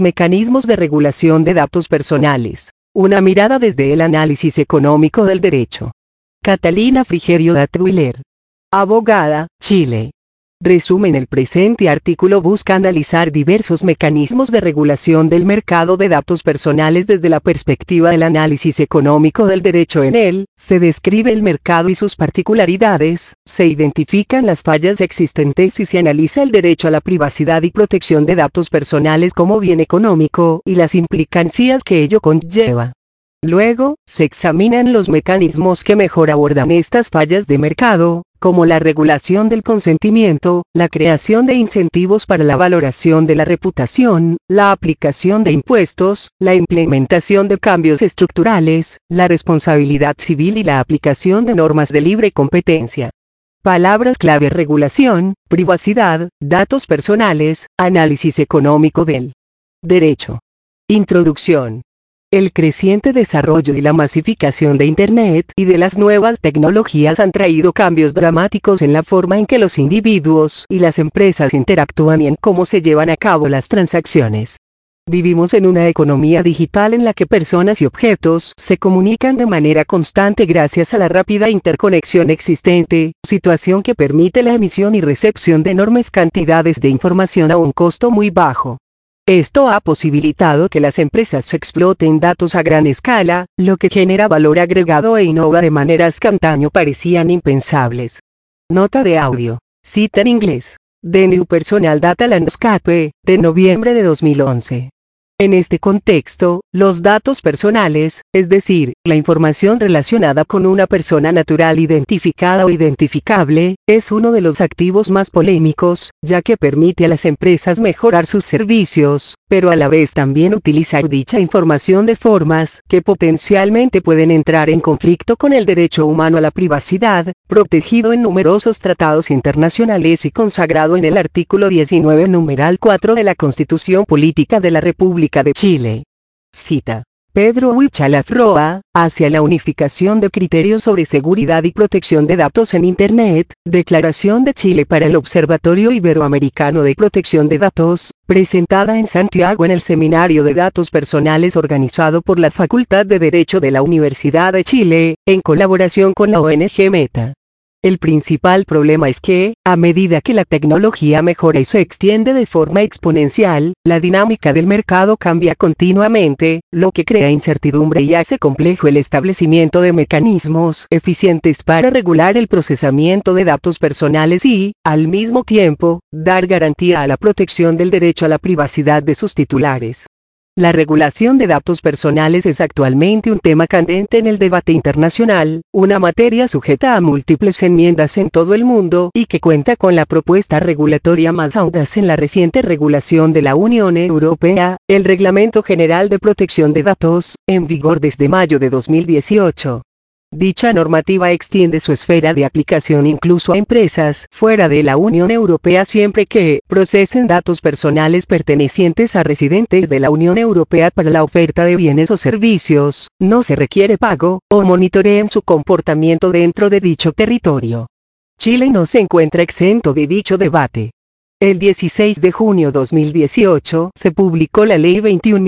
Mecanismos de regulación de datos personales. Una mirada desde el análisis económico del derecho. Catalina Frigerio Datwiller. Abogada, Chile. Resumen: el presente artículo busca analizar diversos mecanismos de regulación del mercado de datos personales desde la perspectiva del análisis económico del derecho. En él, se describe el mercado y sus particularidades, se identifican las fallas existentes y se analiza el derecho a la privacidad y protección de datos personales como bien económico y las implicancias que ello conlleva. Luego, se examinan los mecanismos que mejor abordan estas fallas de mercado, como la regulación del consentimiento, la creación de incentivos para la valoración de la reputación, la aplicación de impuestos, la implementación de cambios estructurales, la responsabilidad civil y la aplicación de normas de libre competencia. Palabras clave: regulación, privacidad, datos personales, análisis económico del derecho. Introducción. El creciente desarrollo y la masificación de Internet y de las nuevas tecnologías han traído cambios dramáticos en la forma en que los individuos y las empresas interactúan y en cómo se llevan a cabo las transacciones. Vivimos en una economía digital en la que personas y objetos se comunican de manera constante gracias a la rápida interconexión existente, situación que permite la emisión y recepción de enormes cantidades de información a un costo muy bajo. Esto ha posibilitado que las empresas exploten datos a gran escala, lo que genera valor agregado e innova de maneras que antaño parecían impensables. Nota de audio. Cita en inglés. The New Personal Data Landscape, de noviembre de 2011. En este contexto, los datos personales, es decir, la información relacionada con una persona natural identificada o identificable, es uno de los activos más polémicos, ya que permite a las empresas mejorar sus servicios, pero a la vez también utilizar dicha información de formas que potencialmente pueden entrar en conflicto con el derecho humano a la privacidad, protegido en numerosos tratados internacionales y consagrado en el artículo 19 numeral 4 de la Constitución Política de la República de Chile. Cita. Pedro Huichalaf Roa, hacia la unificación de criterios sobre seguridad y protección de datos en Internet, Declaración de Chile para el Observatorio Iberoamericano de Protección de Datos, presentada en Santiago en el Seminario de Datos Personales organizado por la Facultad de Derecho de la Universidad de Chile, en colaboración con la ONG Meta. El principal problema es que, a medida que la tecnología mejora y se extiende de forma exponencial, la dinámica del mercado cambia continuamente, lo que crea incertidumbre y hace complejo el establecimiento de mecanismos eficientes para regular el procesamiento de datos personales y, al mismo tiempo, dar garantía a la protección del derecho a la privacidad de sus titulares. La regulación de datos personales es actualmente un tema candente en el debate internacional, una materia sujeta a múltiples enmiendas en todo el mundo y que cuenta con la propuesta regulatoria más audaz en la reciente regulación de la Unión Europea, el Reglamento General de Protección de Datos, en vigor desde mayo de 2018. Dicha normativa extiende su esfera de aplicación incluso a empresas fuera de la Unión Europea siempre que procesen datos personales pertenecientes a residentes de la Unión Europea para la oferta de bienes o servicios, no se requiere pago, o monitoreen su comportamiento dentro de dicho territorio. Chile no se encuentra exento de dicho debate. El 16 de junio de 2018 se publicó la Ley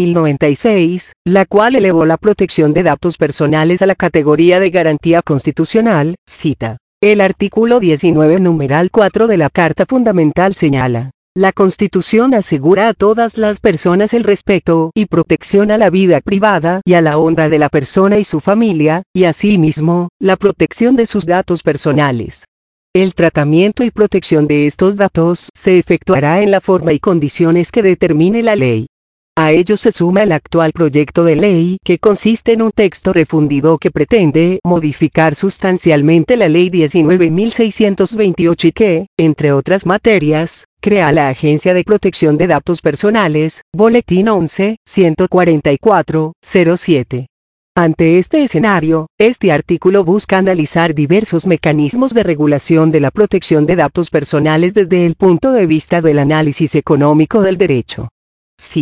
21.096, la cual elevó la protección de datos personales a la categoría de garantía constitucional. Cita. El artículo 19 numeral 4 de la Carta Fundamental señala: la Constitución asegura a todas las personas el respeto y protección a la vida privada y a la honra de la persona y su familia, y asimismo, la protección de sus datos personales. El tratamiento y protección de estos datos se efectuará en la forma y condiciones que determine la ley. A ello se suma el actual proyecto de ley que consiste en un texto refundido que pretende modificar sustancialmente la Ley 19.628 y que, entre otras materias, crea la Agencia de Protección de Datos Personales, Boletín 11-144-07. Ante este escenario, este artículo busca analizar diversos mecanismos de regulación de la protección de datos personales desde el punto de vista del análisis económico del derecho. Cita.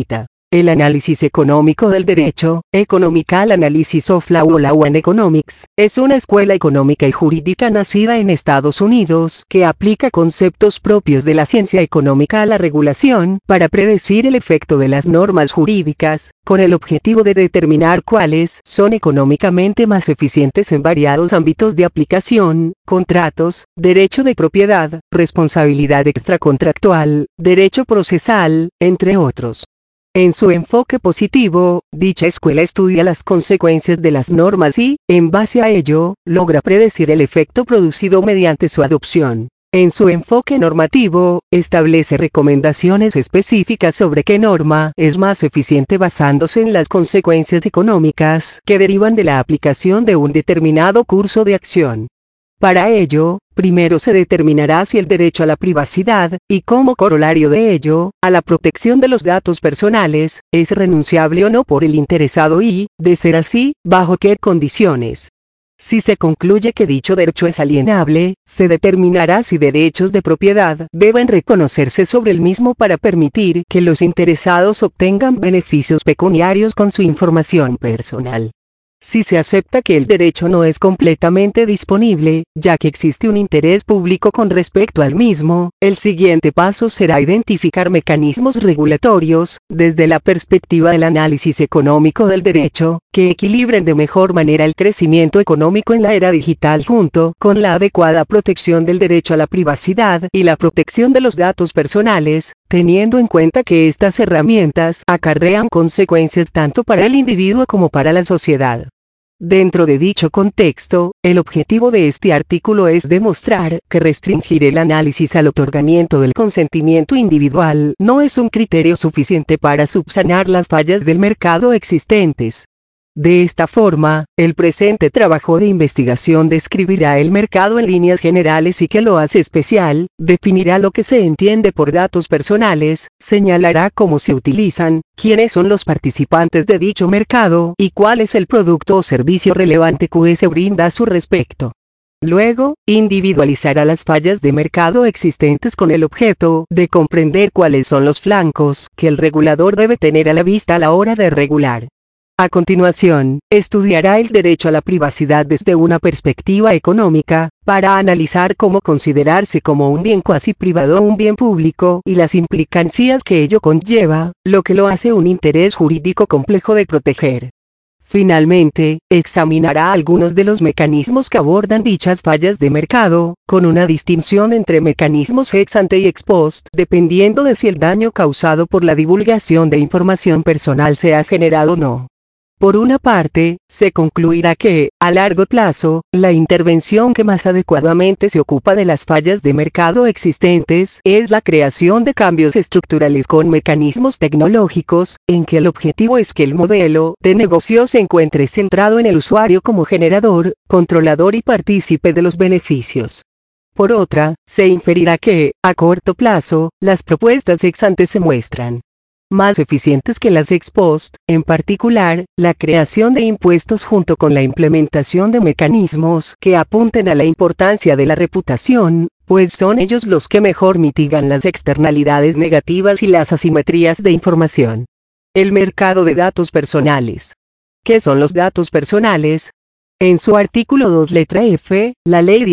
El análisis económico del derecho, Economical Analysis of Law o Law and Economics, es una escuela económica y jurídica nacida en Estados Unidos que aplica conceptos propios de la ciencia económica a la regulación para predecir el efecto de las normas jurídicas, con el objetivo de determinar cuáles son económicamente más eficientes en variados ámbitos de aplicación: contratos, derecho de propiedad, responsabilidad extracontractual, derecho procesal, entre otros. En su enfoque positivo, dicha escuela estudia las consecuencias de las normas y, en base a ello, logra predecir el efecto producido mediante su adopción. En su enfoque normativo, establece recomendaciones específicas sobre qué norma es más eficiente basándose en las consecuencias económicas que derivan de la aplicación de un determinado curso de acción. Para ello, primero se determinará si el derecho a la privacidad, y como corolario de ello, a la protección de los datos personales, es renunciable o no por el interesado y, de ser así, bajo qué condiciones. Si se concluye que dicho derecho es alienable, se determinará si derechos de propiedad deben reconocerse sobre el mismo para permitir que los interesados obtengan beneficios pecuniarios con su información personal. Si se acepta que el derecho no es completamente disponible, ya que existe un interés público con respecto al mismo, el siguiente paso será identificar mecanismos regulatorios, desde la perspectiva del análisis económico del derecho, que equilibren de mejor manera el crecimiento económico en la era digital junto con la adecuada protección del derecho a la privacidad y la protección de los datos personales, teniendo en cuenta que estas herramientas acarrean consecuencias tanto para el individuo como para la sociedad. Dentro de dicho contexto, el objetivo de este artículo es demostrar que restringir el análisis al otorgamiento del consentimiento individual no es un criterio suficiente para subsanar las fallas del mercado existentes. De esta forma, el presente trabajo de investigación describirá el mercado en líneas generales y que lo hace especial, definirá lo que se entiende por datos personales, señalará cómo se utilizan, quiénes son los participantes de dicho mercado y cuál es el producto o servicio relevante que se brinda a su respecto. Luego, individualizará las fallas de mercado existentes con el objeto de comprender cuáles son los flancos que el regulador debe tener a la vista a la hora de regular. A continuación, estudiará el derecho a la privacidad desde una perspectiva económica, para analizar cómo considerarse como un bien cuasi privado o un bien público y las implicancias que ello conlleva, lo que lo hace un interés jurídico complejo de proteger. Finalmente, examinará algunos de los mecanismos que abordan dichas fallas de mercado, con una distinción entre mecanismos ex ante y ex post, dependiendo de si el daño causado por la divulgación de información personal se ha generado o no. Por una parte, se concluirá que, a largo plazo, la intervención que más adecuadamente se ocupa de las fallas de mercado existentes es la creación de cambios estructurales con mecanismos tecnológicos, en que el objetivo es que el modelo de negocio se encuentre centrado en el usuario como generador, controlador y partícipe de los beneficios. Por otra, se inferirá que, a corto plazo, las propuestas ex ante se muestran más eficientes que las ex post, en particular, la creación de impuestos junto con la implementación de mecanismos que apunten a la importancia de la reputación, pues son ellos los que mejor mitigan las externalidades negativas y las asimetrías de información. El mercado de datos personales. ¿Qué son los datos personales? En su artículo 2 letra F, la Ley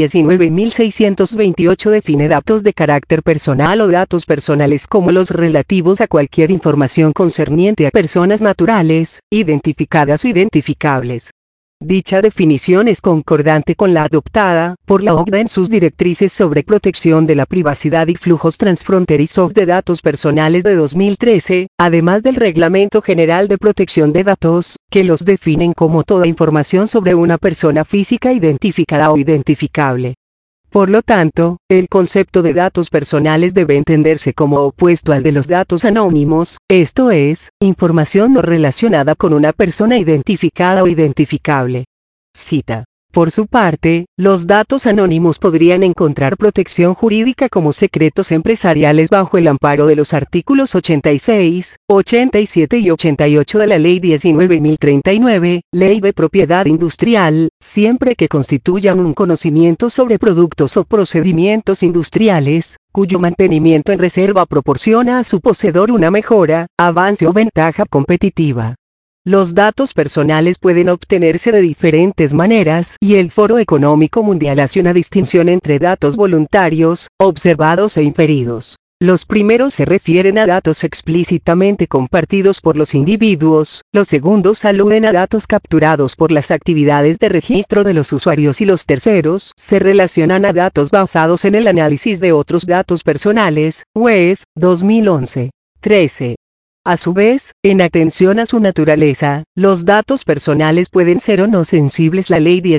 19.628 define datos de carácter personal o datos personales como los relativos a cualquier información concerniente a personas naturales, identificadas o identificables. Dicha definición es concordante con la adoptada por la OCDE en sus directrices sobre protección de la privacidad y flujos transfronterizos de datos personales de 2013, además del Reglamento General de Protección de Datos, que los definen como toda información sobre una persona física identificada o identificable. Por lo tanto, el concepto de datos personales debe entenderse como opuesto al de los datos anónimos, esto es, información no relacionada con una persona identificada o identificable. Cita. Por su parte, los datos anónimos podrían encontrar protección jurídica como secretos empresariales bajo el amparo de los artículos 86, 87 y 88 de la Ley 19.039, Ley de Propiedad Industrial, siempre que constituyan un conocimiento sobre productos o procedimientos industriales, cuyo mantenimiento en reserva proporciona a su poseedor una mejora, avance o ventaja competitiva. Los datos personales pueden obtenerse de diferentes maneras y el Foro Económico Mundial hace una distinción entre datos voluntarios, observados e inferidos. Los primeros se refieren a datos explícitamente compartidos por los individuos, los segundos aluden a datos capturados por las actividades de registro de los usuarios y los terceros se relacionan a datos basados en el análisis de otros datos personales, Web, 2011. 13. A su vez, en atención a su naturaleza, los datos personales pueden ser o no sensibles. La Ley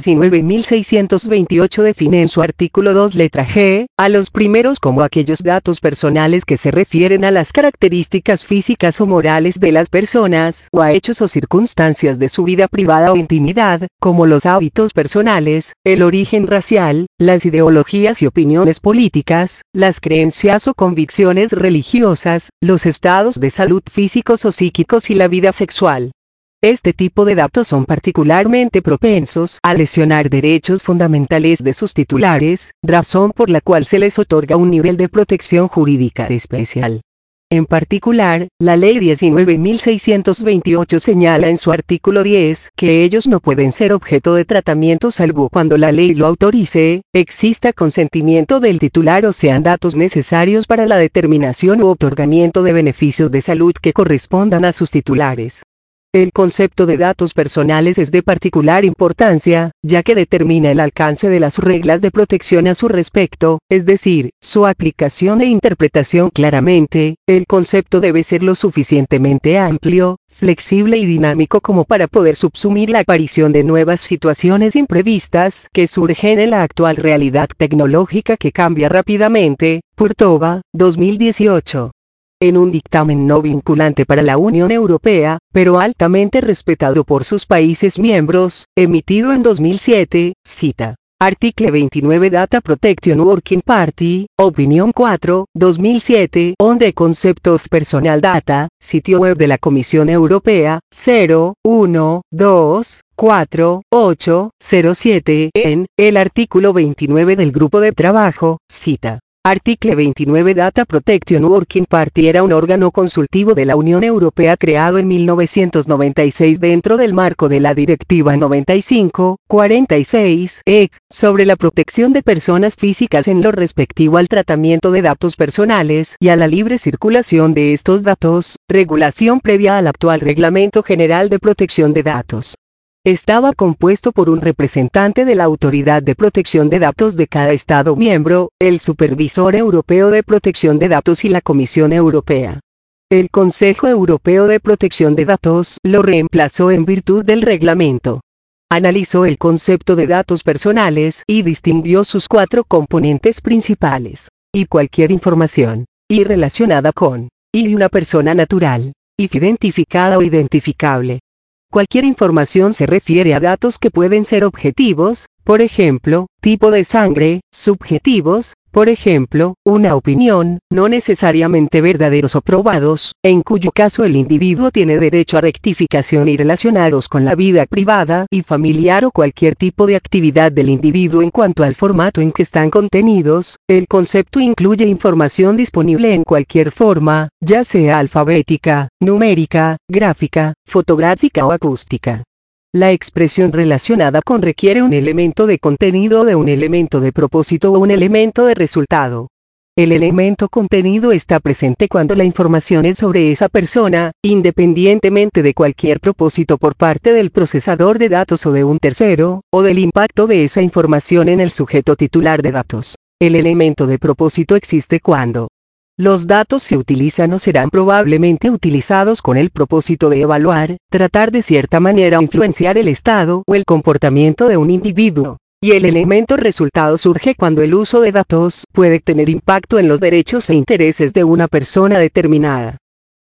19.628 define en su artículo 2 letra G, a los primeros como aquellos datos personales que se refieren a las características físicas o morales de las personas o a hechos o circunstancias de su vida privada o intimidad, como los hábitos personales, el origen racial, las ideologías y opiniones políticas, las creencias o convicciones religiosas, los estados de salud físicos o psíquicos y la vida sexual. Este tipo de datos son particularmente propensos a lesionar derechos fundamentales de sus titulares, razón por la cual se les otorga un nivel de protección jurídica especial. En particular, la Ley 19.628 señala en su artículo 10 que ellos no pueden ser objeto de tratamiento salvo cuando la ley lo autorice, exista consentimiento del titular o sean datos necesarios para la determinación u otorgamiento de beneficios de salud que correspondan a sus titulares. El concepto de datos personales es de particular importancia, ya que determina el alcance de las reglas de protección a su respecto, es decir, su aplicación e interpretación claramente. El concepto debe ser lo suficientemente amplio, flexible y dinámico como para poder subsumir la aparición de nuevas situaciones imprevistas que surgen en la actual realidad tecnológica que cambia rápidamente. Purtova, 2018. En un dictamen no vinculante para la Unión Europea, pero altamente respetado por sus países miembros, emitido en 2007, cita. Artículo 29 Data Protection Working Party, Opinión 4, 2007 On the Concept of Personal Data, sitio web de la Comisión Europea, 0124807 en, el artículo 29 del Grupo de Trabajo, cita. Artículo 29 Data Protection Working Party era un órgano consultivo de la Unión Europea creado en 1996 dentro del marco de la Directiva 95/46/EC, sobre la protección de personas físicas en lo respectivo al tratamiento de datos personales y a la libre circulación de estos datos, regulación previa al actual Reglamento General de Protección de Datos. Estaba compuesto por un representante de la Autoridad de Protección de Datos de cada Estado miembro, el Supervisor Europeo de Protección de Datos y la Comisión Europea. El Consejo Europeo de Protección de Datos lo reemplazó en virtud del reglamento. Analizó el concepto de datos personales y distinguió sus 4 componentes principales. Y cualquier información, y relacionada con, y una persona natural, y identificada o identificable. Cualquier información se refiere a datos que pueden ser objetivos, por ejemplo, tipo de sangre, subjetivos, por ejemplo, una opinión, no necesariamente verdaderos o probados, en cuyo caso el individuo tiene derecho a rectificación y relacionados con la vida privada y familiar o cualquier tipo de actividad del individuo en cuanto al formato en que están contenidos. El concepto incluye información disponible en cualquier forma, ya sea alfabética, numérica, gráfica, fotográfica o acústica. La expresión relacionada con requiere un elemento de contenido de un elemento de propósito o un elemento de resultado. El elemento contenido está presente cuando la información es sobre esa persona, independientemente de cualquier propósito por parte del procesador de datos o de un tercero, o del impacto de esa información en el sujeto titular de datos. El elemento de propósito existe cuando los datos se utilizan o serán probablemente utilizados con el propósito de evaluar, tratar de cierta manera o influenciar el estado o el comportamiento de un individuo. Y el elemento resultado surge cuando el uso de datos puede tener impacto en los derechos e intereses de una persona determinada.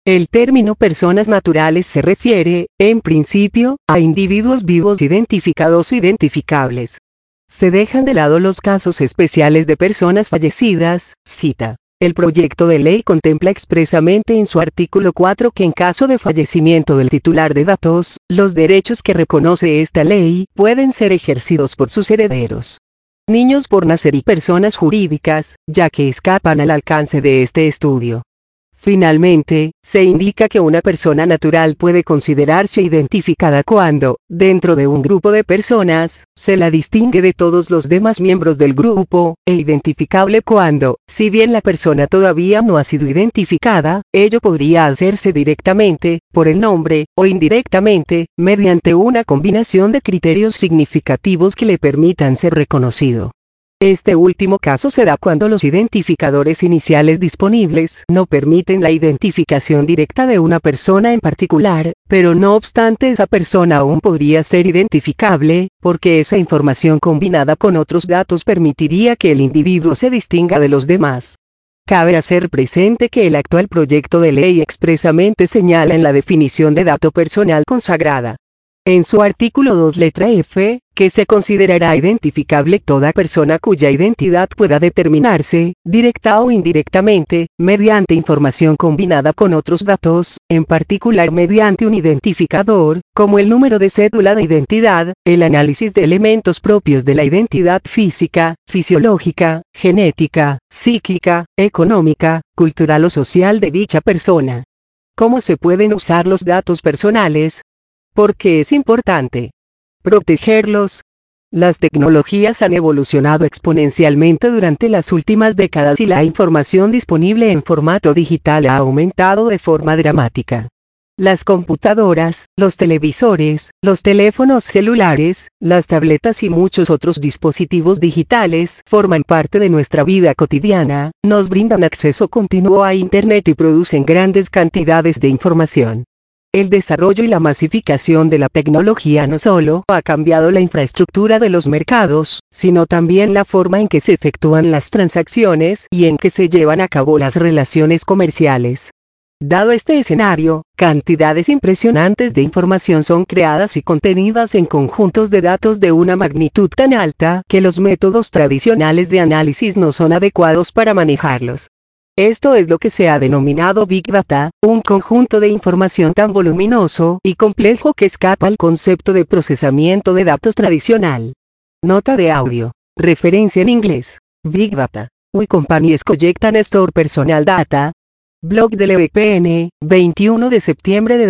El término personas naturales se refiere, en principio, a individuos vivos identificados o identificables. Se dejan de lado los casos especiales de personas fallecidas, cita. El proyecto de ley contempla expresamente en su artículo 4 que en caso de fallecimiento del titular de datos, los derechos que reconoce esta ley pueden ser ejercidos por sus herederos. Niños por nacer y personas jurídicas, ya que escapan al alcance de este estudio. Finalmente, se indica que una persona natural puede considerarse identificada cuando, dentro de un grupo de personas, se la distingue de todos los demás miembros del grupo, e identificable cuando, si bien la persona todavía no ha sido identificada, ello podría hacerse directamente, por el nombre, o indirectamente, mediante una combinación de criterios significativos que le permitan ser reconocido. Este último caso se da cuando los identificadores iniciales disponibles no permiten la identificación directa de una persona en particular, pero no obstante esa persona aún podría ser identificable, porque esa información combinada con otros datos permitiría que el individuo se distinga de los demás. Cabe hacer presente que el actual proyecto de ley expresamente señala en la definición de dato personal consagrada en su artículo 2 letra F, que se considerará identificable toda persona cuya identidad pueda determinarse, directa o indirectamente, mediante información combinada con otros datos, en particular mediante un identificador, como el número de cédula de identidad, el análisis de elementos propios de la identidad física, fisiológica, genética, psíquica, económica, cultural o social de dicha persona. ¿Cómo se pueden usar los datos personales? ¿Por qué es importante protegerlos? Las tecnologías han evolucionado exponencialmente durante las últimas décadas y la información disponible en formato digital ha aumentado de forma dramática. Las computadoras, los televisores, los teléfonos celulares, las tabletas y muchos otros dispositivos digitales forman parte de nuestra vida cotidiana, nos brindan acceso continuo a Internet y producen grandes cantidades de información. El desarrollo y la masificación de la tecnología no solo ha cambiado la infraestructura de los mercados, sino también la forma en que se efectúan las transacciones y en que se llevan a cabo las relaciones comerciales. Dado este escenario, cantidades impresionantes de información son creadas y contenidas en conjuntos de datos de una magnitud tan alta que los métodos tradicionales de análisis no son adecuados para manejarlos. Esto es lo que se ha denominado Big Data, un conjunto de información tan voluminoso y complejo que escapa al concepto de procesamiento de datos tradicional. Nota de audio. Referencia en inglés. Big Data. We companies collect and store personal data. Blog del EVPN, 21 de septiembre de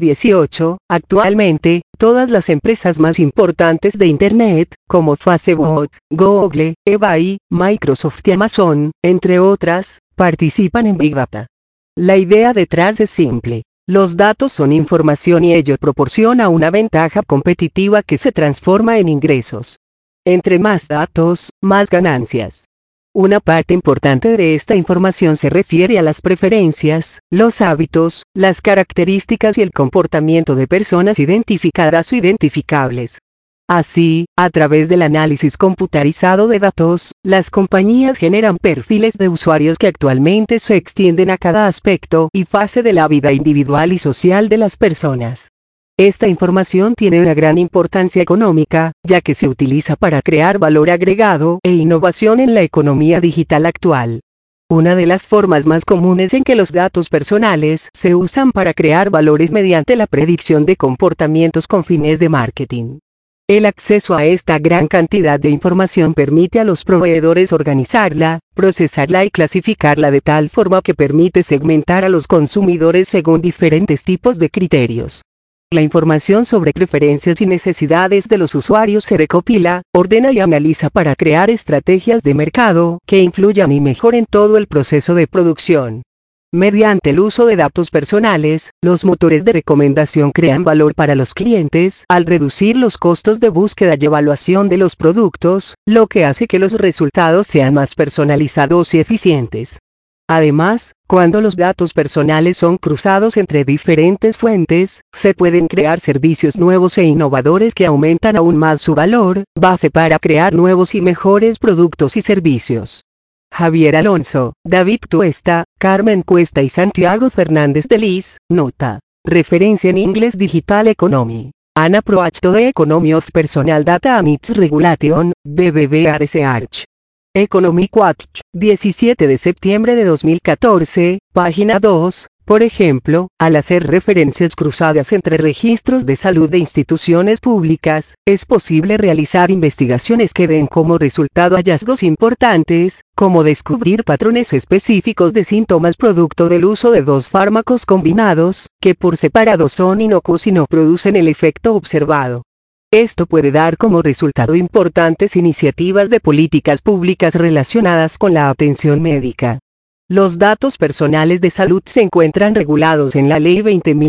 2018. Actualmente, todas las empresas más importantes de Internet, como Facebook, Google, eBay, Microsoft y Amazon, entre otras, participan en Big Data. La idea detrás es simple. Los datos son información y ello proporciona una ventaja competitiva que se transforma en ingresos. Entre más datos, más ganancias. Una parte importante de esta información se refiere a las preferencias, los hábitos, las características y el comportamiento de personas identificadas o identificables. Así, a través del análisis computarizado de datos, las compañías generan perfiles de usuarios que actualmente se extienden a cada aspecto y fase de la vida individual y social de las personas. Esta información tiene una gran importancia económica, ya que se utiliza para crear valor agregado e innovación en la economía digital actual. Una de las formas más comunes en que los datos personales se usan para crear valores mediante la predicción de comportamientos con fines de marketing. El acceso a esta gran cantidad de información permite a los proveedores organizarla, procesarla y clasificarla de tal forma que permite segmentar a los consumidores según diferentes tipos de criterios. La información sobre preferencias y necesidades de los usuarios se recopila, ordena y analiza para crear estrategias de mercado que influyan y mejoren todo el proceso de producción. Mediante el uso de datos personales, los motores de recomendación crean valor para los clientes al reducir los costos de búsqueda y evaluación de los productos, lo que hace que los resultados sean más personalizados y eficientes. Además, cuando los datos personales son cruzados entre diferentes fuentes, se pueden crear servicios nuevos e innovadores que aumentan aún más su valor, base para crear nuevos y mejores productos y servicios. Javier Alonso, David Tuesta, Carmen Cuesta y Santiago Fernández de Lis. Nota. Referencia en English Digital Economy. An approach to the economy of personal data and its regulation, BBVA Research. Economic Watch, 17 de septiembre de 2014, página 2. Por ejemplo, al hacer referencias cruzadas entre registros de salud de instituciones públicas, es posible realizar investigaciones que den como resultado hallazgos importantes, como descubrir patrones específicos de síntomas producto del uso de dos fármacos combinados, que por separado son inocuos y no producen el efecto observado. Esto puede dar como resultado importantes iniciativas de políticas públicas relacionadas con la atención médica. Los datos personales de salud se encuentran regulados en la Ley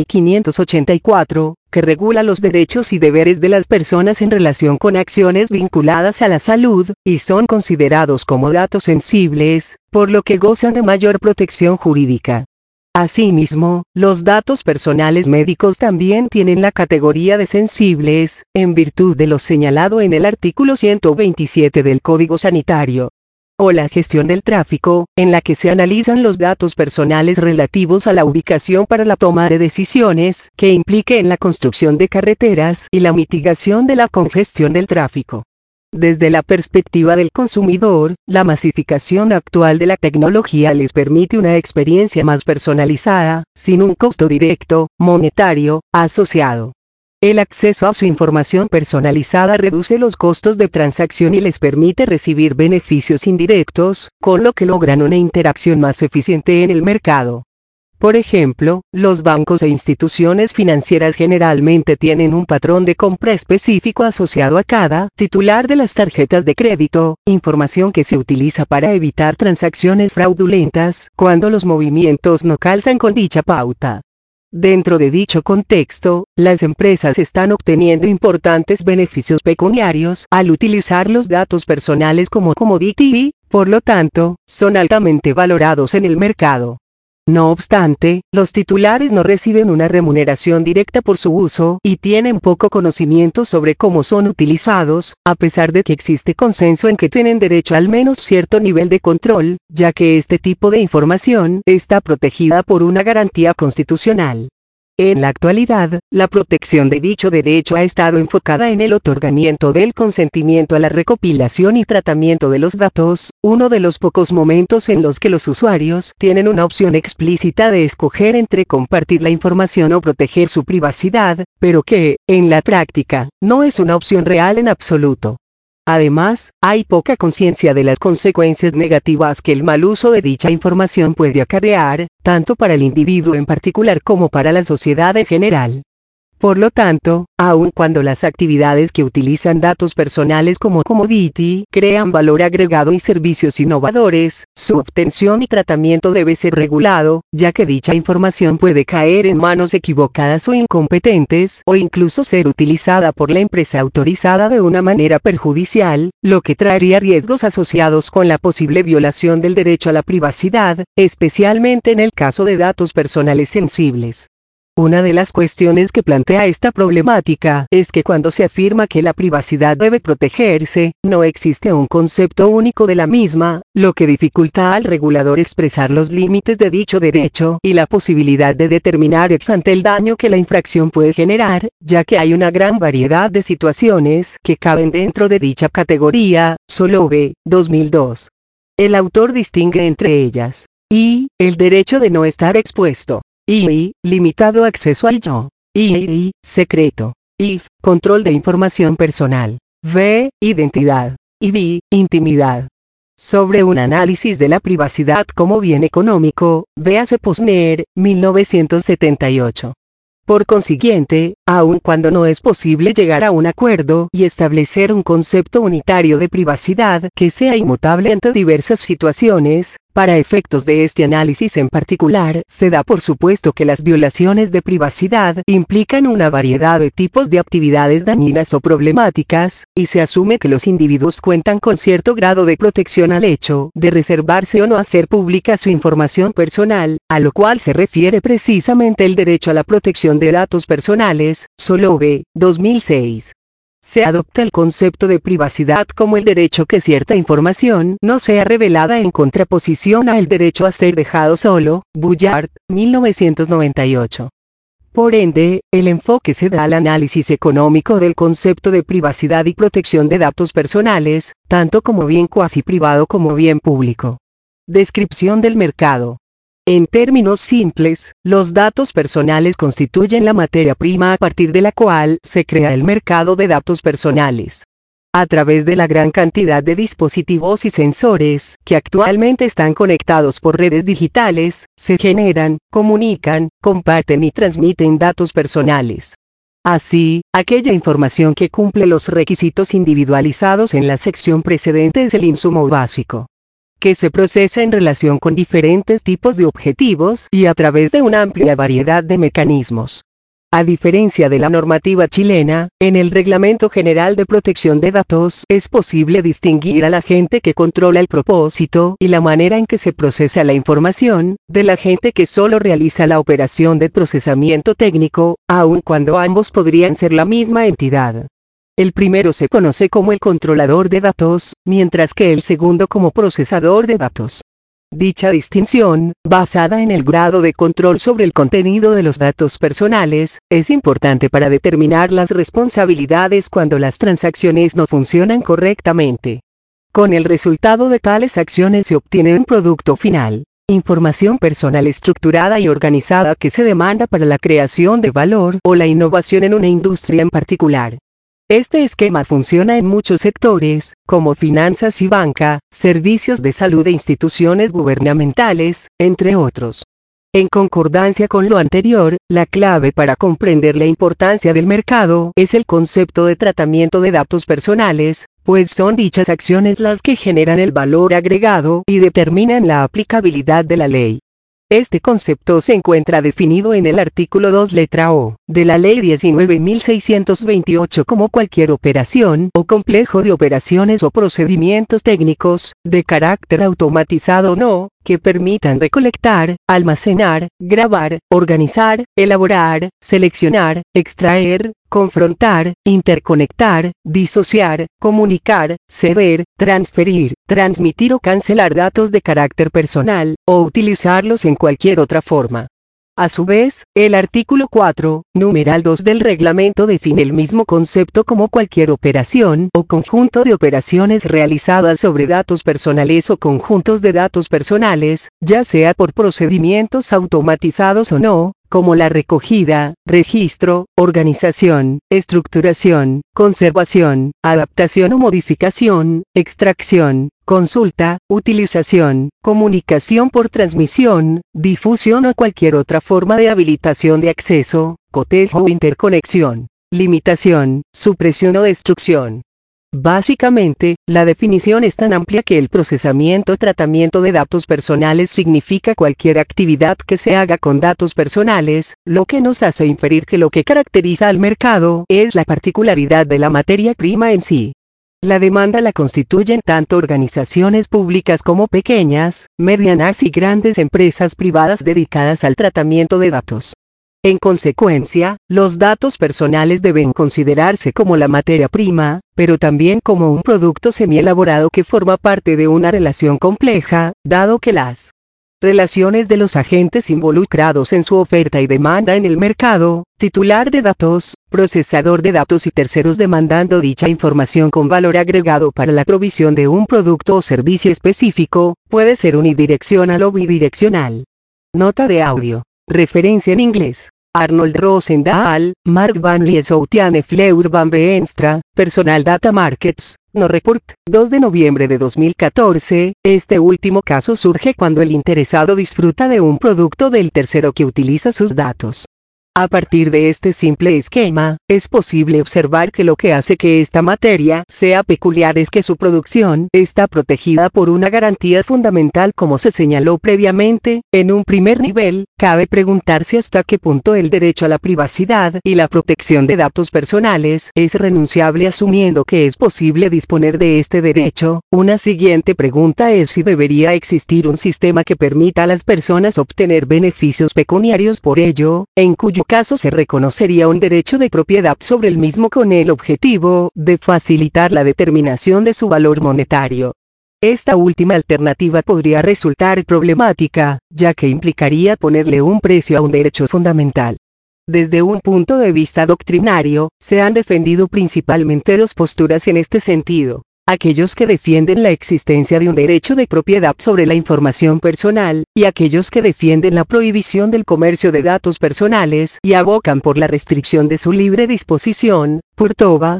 20.584, que regula los derechos y deberes de las personas en relación con acciones vinculadas a la salud, y son considerados como datos sensibles, por lo que gozan de mayor protección jurídica. Asimismo, los datos personales médicos también tienen la categoría de sensibles, en virtud de lo señalado en el artículo 127 del Código Sanitario. O la gestión del tráfico, en la que se analizan los datos personales relativos a la ubicación para la toma de decisiones que impliquen la construcción de carreteras y la mitigación de la congestión del tráfico. Desde la perspectiva del consumidor, la masificación actual de la tecnología les permite una experiencia más personalizada, sin un costo directo, monetario, asociado. El acceso a su información personalizada reduce los costos de transacción y les permite recibir beneficios indirectos, con lo que logran una interacción más eficiente en el mercado. Por ejemplo, los bancos e instituciones financieras generalmente tienen un patrón de compra específico asociado a cada titular de las tarjetas de crédito, información que se utiliza para evitar transacciones fraudulentas cuando los movimientos no calzan con dicha pauta. Dentro de dicho contexto, las empresas están obteniendo importantes beneficios pecuniarios al utilizar los datos personales como commodity y, por lo tanto, son altamente valorados en el mercado. No obstante, los titulares no reciben una remuneración directa por su uso y tienen poco conocimiento sobre cómo son utilizados, a pesar de que existe consenso en que tienen derecho al menos cierto nivel de control, ya que este tipo de información está protegida por una garantía constitucional. En la actualidad, la protección de dicho derecho ha estado enfocada en el otorgamiento del consentimiento a la recopilación y tratamiento de los datos, uno de los pocos momentos en los que los usuarios tienen una opción explícita de escoger entre compartir la información o proteger su privacidad, pero que, en la práctica, no es una opción real en absoluto. Además, hay poca conciencia de las consecuencias negativas que el mal uso de dicha información puede acarrear, tanto para el individuo en particular como para la sociedad en general. Por lo tanto, aun cuando las actividades que utilizan datos personales como commodity crean valor agregado y servicios innovadores, su obtención y tratamiento debe ser regulado, ya que dicha información puede caer en manos equivocadas o incompetentes, o incluso ser utilizada por la empresa autorizada de una manera perjudicial, lo que traería riesgos asociados con la posible violación del derecho a la privacidad, especialmente en el caso de datos personales sensibles. Una de las cuestiones que plantea esta problemática es que cuando se afirma que la privacidad debe protegerse, no existe un concepto único de la misma, lo que dificulta al regulador expresar los límites de dicho derecho y la posibilidad de determinar ex ante el daño que la infracción puede generar, ya que hay una gran variedad de situaciones que caben dentro de dicha categoría, Solove, 2002. El autor distingue entre ellas, y, el derecho de no estar expuesto. I. Limitado acceso al yo. I. Secreto. I. Control de información personal. V. Identidad. Y B. Intimidad. Sobre un análisis de la privacidad como bien económico, véase Posner, 1978. Por consiguiente, aun cuando no es posible llegar a un acuerdo y establecer un concepto unitario de privacidad que sea inmutable ante diversas situaciones, para efectos de este análisis en particular, se da por supuesto que las violaciones de privacidad implican una variedad de tipos de actividades dañinas o problemáticas, y se asume que los individuos cuentan con cierto grado de protección al hecho de reservarse o no hacer pública su información personal, a lo cual se refiere precisamente el derecho a la protección de datos personales, Solove, 2006. se adopta el concepto de privacidad como el derecho que cierta información no sea revelada en contraposición al derecho a ser dejado solo. Bullard, 1998. Por ende, el enfoque se da al análisis económico del concepto de privacidad y protección de datos personales, tanto como bien cuasi privado como bien público. Descripción del mercado. En términos simples, los datos personales constituyen la materia prima a partir de la cual se crea el mercado de datos personales. A través de la gran cantidad de dispositivos y sensores que actualmente están conectados por redes digitales, se generan, comunican, comparten y transmiten datos personales. Así, aquella información que cumple los requisitos individualizados en la sección precedente es el insumo básico, que se procesa en relación con diferentes tipos de objetivos y a través de una amplia variedad de mecanismos. A diferencia de la normativa chilena, en el Reglamento General de Protección de Datos es posible distinguir al agente que controla el propósito y la manera en que se procesa la información, del agente que solo realiza la operación de procesamiento técnico, aun cuando ambos podrían ser la misma entidad. El primero se conoce como el controlador de datos, mientras que el segundo como procesador de datos. Dicha distinción, basada en el grado de control sobre el contenido de los datos personales, es importante para determinar las responsabilidades cuando las transacciones no funcionan correctamente. Con el resultado de tales acciones se obtiene un producto final, información personal estructurada y organizada que se demanda para la creación de valor o la innovación en una industria en particular. Este esquema funciona en muchos sectores, como finanzas y banca, servicios de salud e instituciones gubernamentales, entre otros. En concordancia con lo anterior, la clave para comprender la importancia del mercado es el concepto de tratamiento de datos personales, pues son dichas acciones las que generan el valor agregado y determinan la aplicabilidad de la ley. Este concepto se encuentra definido en el artículo 2 letra O, de la Ley 19.628 como cualquier operación o complejo de operaciones o procedimientos técnicos, de carácter automatizado o no, que permitan recolectar, almacenar, grabar, organizar, elaborar, seleccionar, extraer, confrontar, interconectar, disociar, comunicar, ceder, transferir, transmitir o cancelar datos de carácter personal, o utilizarlos en cualquier otra forma. A su vez, el artículo 4, numeral 2 del reglamento define el mismo concepto como cualquier operación o conjunto de operaciones realizadas sobre datos personales o conjuntos de datos personales, ya sea por procedimientos automatizados o no, como la recogida, registro, organización, estructuración, conservación, adaptación o modificación, extracción, consulta, utilización, comunicación por transmisión, difusión o cualquier otra forma de habilitación de acceso, cotejo o interconexión, limitación, supresión o destrucción. Básicamente, la definición es tan amplia que el procesamiento o tratamiento de datos personales significa cualquier actividad que se haga con datos personales, lo que nos hace inferir que lo que caracteriza al mercado es la particularidad de la materia prima en sí. La demanda la constituyen tanto organizaciones públicas como pequeñas, medianas y grandes empresas privadas dedicadas al tratamiento de datos. En consecuencia, los datos personales deben considerarse como la materia prima, pero también como un producto semi-elaborado que forma parte de una relación compleja, dado que las relaciones de los agentes involucrados en su oferta y demanda en el mercado, titular de datos, procesador de datos y terceros demandando dicha información con valor agregado para la provisión de un producto o servicio específico, puede ser unidireccional o bidireccional. Nota de audio. Referencia en inglés. Arnold Rosendahl, Mark Van Liesoutiane Fleur Van Beenstra, Personal Data Markets, No Report, 2 de noviembre de 2014. Este último caso surge cuando el interesado disfruta de un producto del tercero que utiliza sus datos. A partir de este simple esquema, es posible observar que lo que hace que esta materia sea peculiar es que su producción está protegida por una garantía fundamental como se señaló previamente. En un primer nivel, cabe preguntarse hasta qué punto el derecho a la privacidad y la protección de datos personales es renunciable asumiendo que es posible disponer de este derecho. Una siguiente pregunta es si debería existir un sistema que permita a las personas obtener beneficios pecuniarios por ello, en cuyo dicho caso se reconocería un derecho de propiedad sobre el mismo con el objetivo de facilitar la determinación de su valor monetario. Esta última alternativa podría resultar problemática, ya que implicaría ponerle un precio a un derecho fundamental. Desde un punto de vista doctrinario, se han defendido principalmente dos posturas en este sentido. Aquellos que defienden la existencia de un derecho de propiedad sobre la información personal, y aquellos que defienden la prohibición del comercio de datos personales y abocan por la restricción de su libre disposición. Purtova,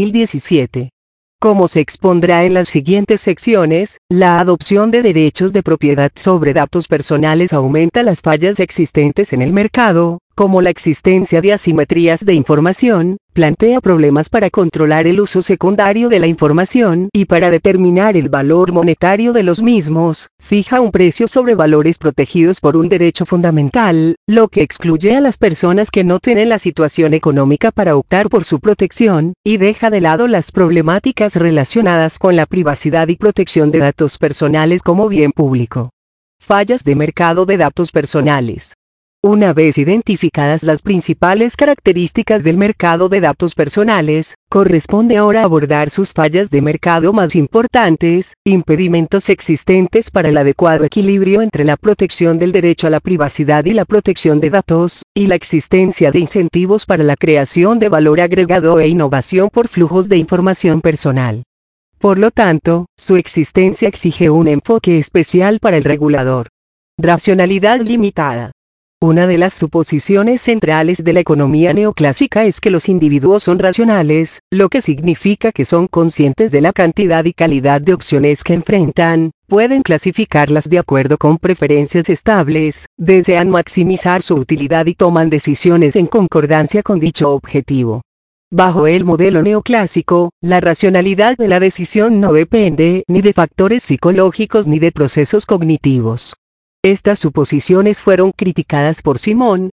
2017. Como se expondrá en las siguientes secciones, la adopción de derechos de propiedad sobre datos personales aumenta las fallas existentes en el mercado, como la existencia de asimetrías de información, plantea problemas para controlar el uso secundario de la información y para determinar el valor monetario de los mismos, fija un precio sobre valores protegidos por un derecho fundamental, lo que excluye a las personas que no tienen la situación económica para optar por su protección, y deja de lado las problemáticas relacionadas con la privacidad y protección de datos personales como bien público. Fallas de mercado de datos personales. Una vez identificadas las principales características del mercado de datos personales, corresponde ahora abordar sus fallas de mercado más importantes, impedimentos existentes para el adecuado equilibrio entre la protección del derecho a la privacidad y la protección de datos, y la existencia de incentivos para la creación de valor agregado e innovación por flujos de información personal. Por lo tanto, su existencia exige un enfoque especial para el regulador. Racionalidad limitada. Una de las suposiciones centrales de la economía neoclásica es que los individuos son racionales, lo que significa que son conscientes de la cantidad y calidad de opciones que enfrentan, pueden clasificarlas de acuerdo con preferencias estables, desean maximizar su utilidad y toman decisiones en concordancia con dicho objetivo. Bajo el modelo neoclásico, la racionalidad de la decisión no depende ni de factores psicológicos ni de procesos cognitivos. Estas suposiciones fueron criticadas por Simon,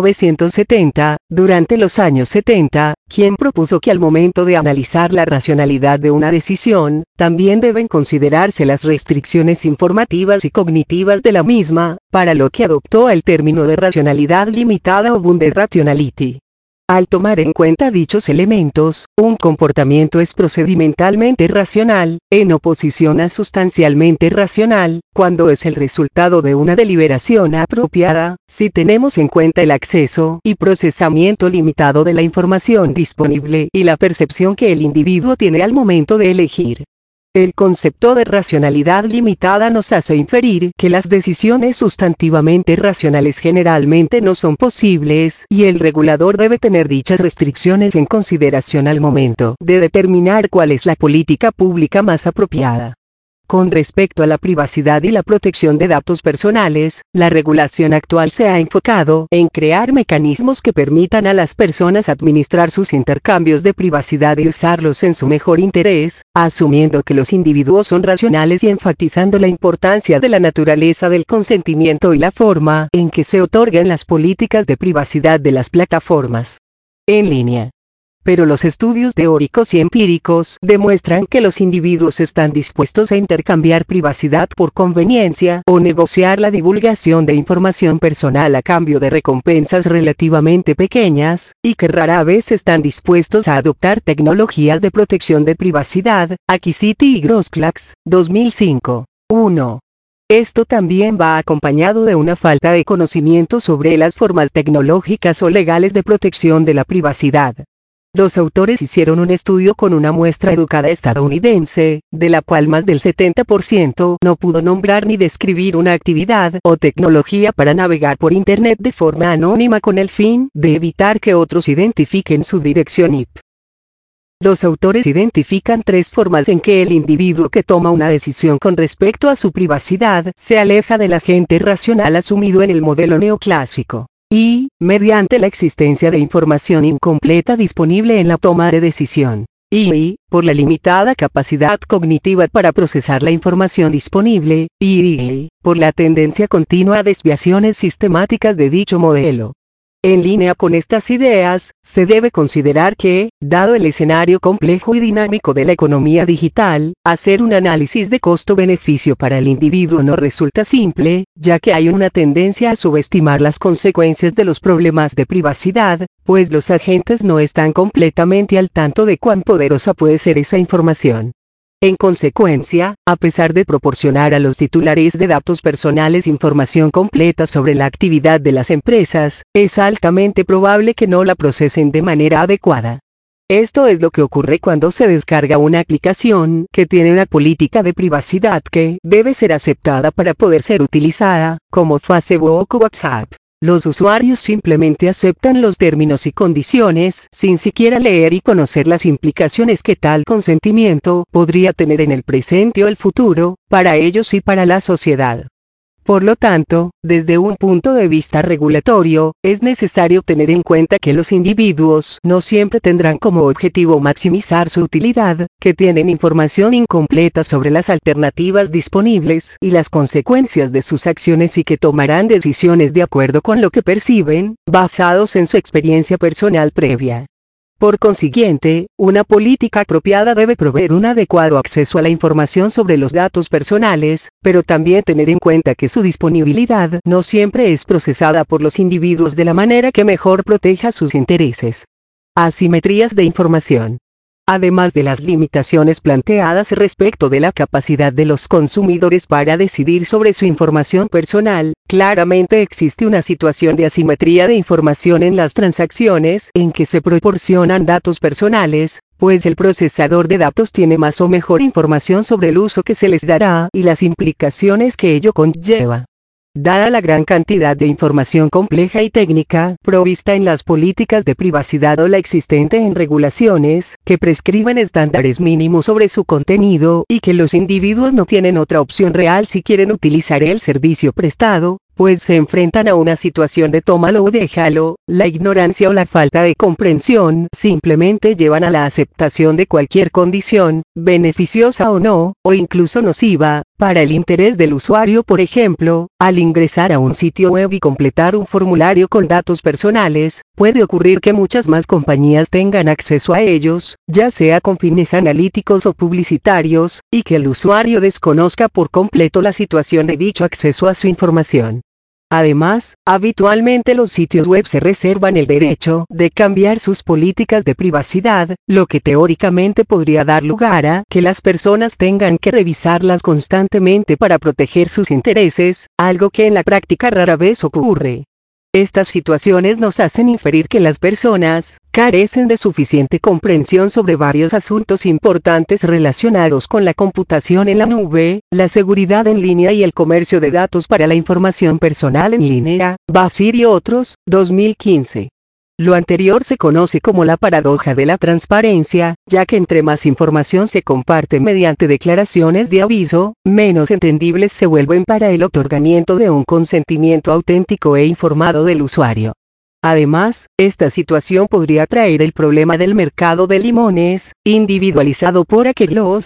1970, durante los años 70, quien propuso que al momento de analizar la racionalidad de una decisión, también deben considerarse las restricciones informativas y cognitivas de la misma, para lo que adoptó el término de racionalidad limitada o bounded rationality. Al tomar en cuenta dichos elementos, un comportamiento es procedimentalmente racional, en oposición a sustancialmente racional, cuando es el resultado de una deliberación apropiada, si tenemos en cuenta el acceso y procesamiento limitado de la información disponible y la percepción que el individuo tiene al momento de elegir. El concepto de racionalidad limitada nos hace inferir que las decisiones sustantivamente racionales generalmente no son posibles y el regulador debe tener dichas restricciones en consideración al momento de determinar cuál es la política pública más apropiada. Con respecto a la privacidad y la protección de datos personales, la regulación actual se ha enfocado en crear mecanismos que permitan a las personas administrar sus intercambios de privacidad y usarlos en su mejor interés, asumiendo que los individuos son racionales y enfatizando la importancia de la naturaleza del consentimiento y la forma en que se otorgan las políticas de privacidad de las plataformas en línea. Pero los estudios teóricos y empíricos demuestran que los individuos están dispuestos a intercambiar privacidad por conveniencia o negociar la divulgación de información personal a cambio de recompensas relativamente pequeñas, y que rara vez están dispuestos a adoptar tecnologías de protección de privacidad. Akiciti y Grosclax, 2005. 1. Esto también va acompañado de una falta de conocimiento sobre las formas tecnológicas o legales de protección de la privacidad. Los autores hicieron un estudio con una muestra educada estadounidense, de la cual más del 70% no pudo nombrar ni describir una actividad o tecnología para navegar por Internet de forma anónima con el fin de evitar que otros identifiquen su dirección IP. Los autores identifican tres formas en que el individuo que toma una decisión con respecto a su privacidad se aleja del agente racional asumido en el modelo neoclásico. Y, mediante la existencia de información incompleta disponible en la toma de decisión. Y, por la limitada capacidad cognitiva para procesar la información disponible. Y, por la tendencia continua a desviaciones sistemáticas de dicho modelo. En línea con estas ideas, se debe considerar que, dado el escenario complejo y dinámico de la economía digital, hacer un análisis de costo-beneficio para el individuo no resulta simple, ya que hay una tendencia a subestimar las consecuencias de los problemas de privacidad, pues los agentes no están completamente al tanto de cuán poderosa puede ser esa información. En consecuencia, a pesar de proporcionar a los titulares de datos personales información completa sobre la actividad de las empresas, es altamente probable que no la procesen de manera adecuada. Esto es lo que ocurre cuando se descarga una aplicación que tiene una política de privacidad que debe ser aceptada para poder ser utilizada, como Facebook o WhatsApp. Los usuarios simplemente aceptan los términos y condiciones sin siquiera leer y conocer las implicaciones que tal consentimiento podría tener en el presente o el futuro, para ellos y para la sociedad. Por lo tanto, desde un punto de vista regulatorio, es necesario tener en cuenta que los individuos no siempre tendrán como objetivo maximizar su utilidad, que tienen información incompleta sobre las alternativas disponibles y las consecuencias de sus acciones y que tomarán decisiones de acuerdo con lo que perciben, basados en su experiencia personal previa. Por consiguiente, una política apropiada debe proveer un adecuado acceso a la información sobre los datos personales, pero también tener en cuenta que su disponibilidad no siempre es procesada por los individuos de la manera que mejor proteja sus intereses. Asimetrías de información. Además de las limitaciones planteadas respecto de la capacidad de los consumidores para decidir sobre su información personal, claramente existe una situación de asimetría de información en las transacciones en que se proporcionan datos personales, pues el procesador de datos tiene más o mejor información sobre el uso que se les dará y las implicaciones que ello conlleva. Dada la gran cantidad de información compleja y técnica provista en las políticas de privacidad o la existente en regulaciones que prescriben estándares mínimos sobre su contenido y que los individuos no tienen otra opción real si quieren utilizar el servicio prestado, pues se enfrentan a una situación de tómalo o déjalo, la ignorancia o la falta de comprensión simplemente llevan a la aceptación de cualquier condición, beneficiosa o no, o incluso nociva, para el interés del usuario. Por ejemplo, al ingresar a un sitio web y completar un formulario con datos personales, puede ocurrir que muchas más compañías tengan acceso a ellos, ya sea con fines analíticos o publicitarios, y que el usuario desconozca por completo la situación de dicho acceso a su información. Además, habitualmente los sitios web se reservan el derecho de cambiar sus políticas de privacidad, lo que teóricamente podría dar lugar a que las personas tengan que revisarlas constantemente para proteger sus intereses, algo que en la práctica rara vez ocurre. Estas situaciones nos hacen inferir que las personas carecen de suficiente comprensión sobre varios asuntos importantes relacionados con la computación en la nube, la seguridad en línea y el comercio de datos para la información personal en línea, Basir y otros, 2015. Lo anterior se conoce como la paradoja de la transparencia, ya que entre más información se comparte mediante declaraciones de aviso, menos entendibles se vuelven para el otorgamiento de un consentimiento auténtico e informado del usuario. Además, esta situación podría traer el problema del mercado de limones, individualizado por Akerlof,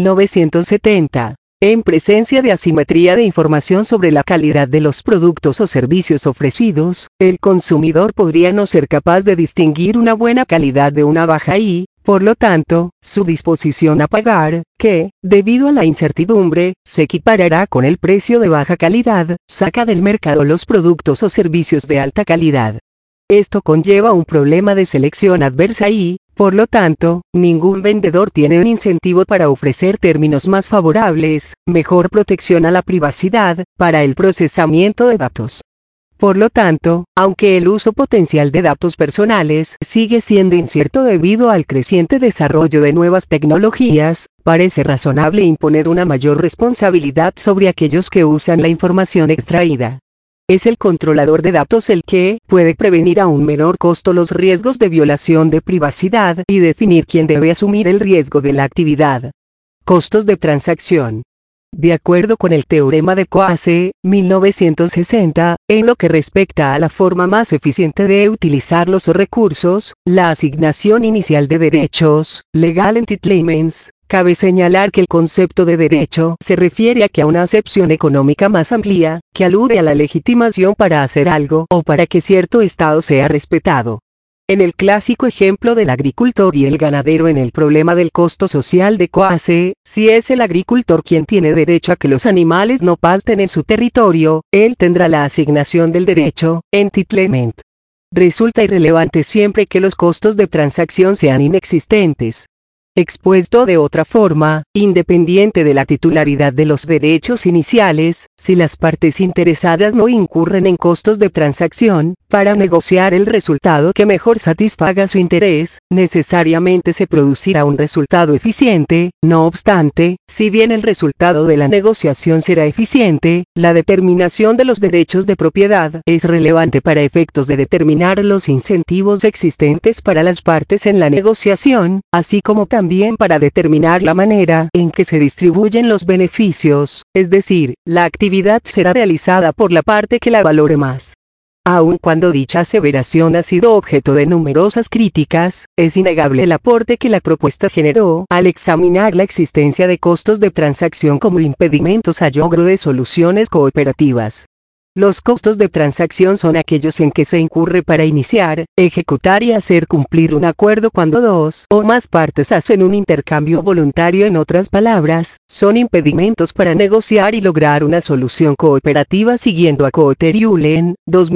1970. En presencia de asimetría de información sobre la calidad de los productos o servicios ofrecidos, el consumidor podría no ser capaz de distinguir una buena calidad de una baja y, por lo tanto, su disposición a pagar, que, debido a la incertidumbre, se equiparará con el precio de baja calidad, saca del mercado los productos o servicios de alta calidad. Esto conlleva un problema de selección adversa y, por lo tanto, ningún vendedor tiene un incentivo para ofrecer términos más favorables, mejor protección a la privacidad, para el procesamiento de datos. Por lo tanto, aunque el uso potencial de datos personales sigue siendo incierto debido al creciente desarrollo de nuevas tecnologías, parece razonable imponer una mayor responsabilidad sobre aquellos que usan la información extraída. Es el controlador de datos el que puede prevenir a un menor costo los riesgos de violación de privacidad y definir quién debe asumir el riesgo de la actividad. Costos de transacción. De acuerdo con el teorema de Coase, 1960, en lo que respecta a la forma más eficiente de utilizar los recursos, la asignación inicial de derechos, legal entitlements, Cabe señalar que el concepto de derecho se refiere a una acepción económica más amplia, que alude a la legitimación para hacer algo o para que cierto estado sea respetado. En el clásico ejemplo del agricultor y el ganadero en el problema del costo social de Coase, si es el agricultor quien tiene derecho a que los animales no pasten en su territorio, él tendrá la asignación del derecho, entitlement. Resulta irrelevante siempre que los costos de transacción sean inexistentes. Expuesto de otra forma, independiente de la titularidad de los derechos iniciales, si las partes interesadas no incurren en costos de transacción, para negociar el resultado que mejor satisfaga su interés, necesariamente se producirá un resultado eficiente. No obstante, si bien el resultado de la negociación será eficiente, la determinación de los derechos de propiedad es relevante para efectos de determinar los incentivos existentes para las partes en la negociación, así como también para determinar la manera en que se distribuyen los beneficios, es decir, la actividad será realizada por la parte que la valore más. Aun cuando dicha aseveración ha sido objeto de numerosas críticas, es innegable el aporte que la propuesta generó al examinar la existencia de costos de transacción como impedimentos al logro de soluciones cooperativas. Los costos de transacción son aquellos en que se incurre para iniciar, ejecutar y hacer cumplir un acuerdo cuando dos o más partes hacen un intercambio voluntario. En otras palabras, son impedimentos para negociar y lograr una solución cooperativa siguiendo a Cooteriulen,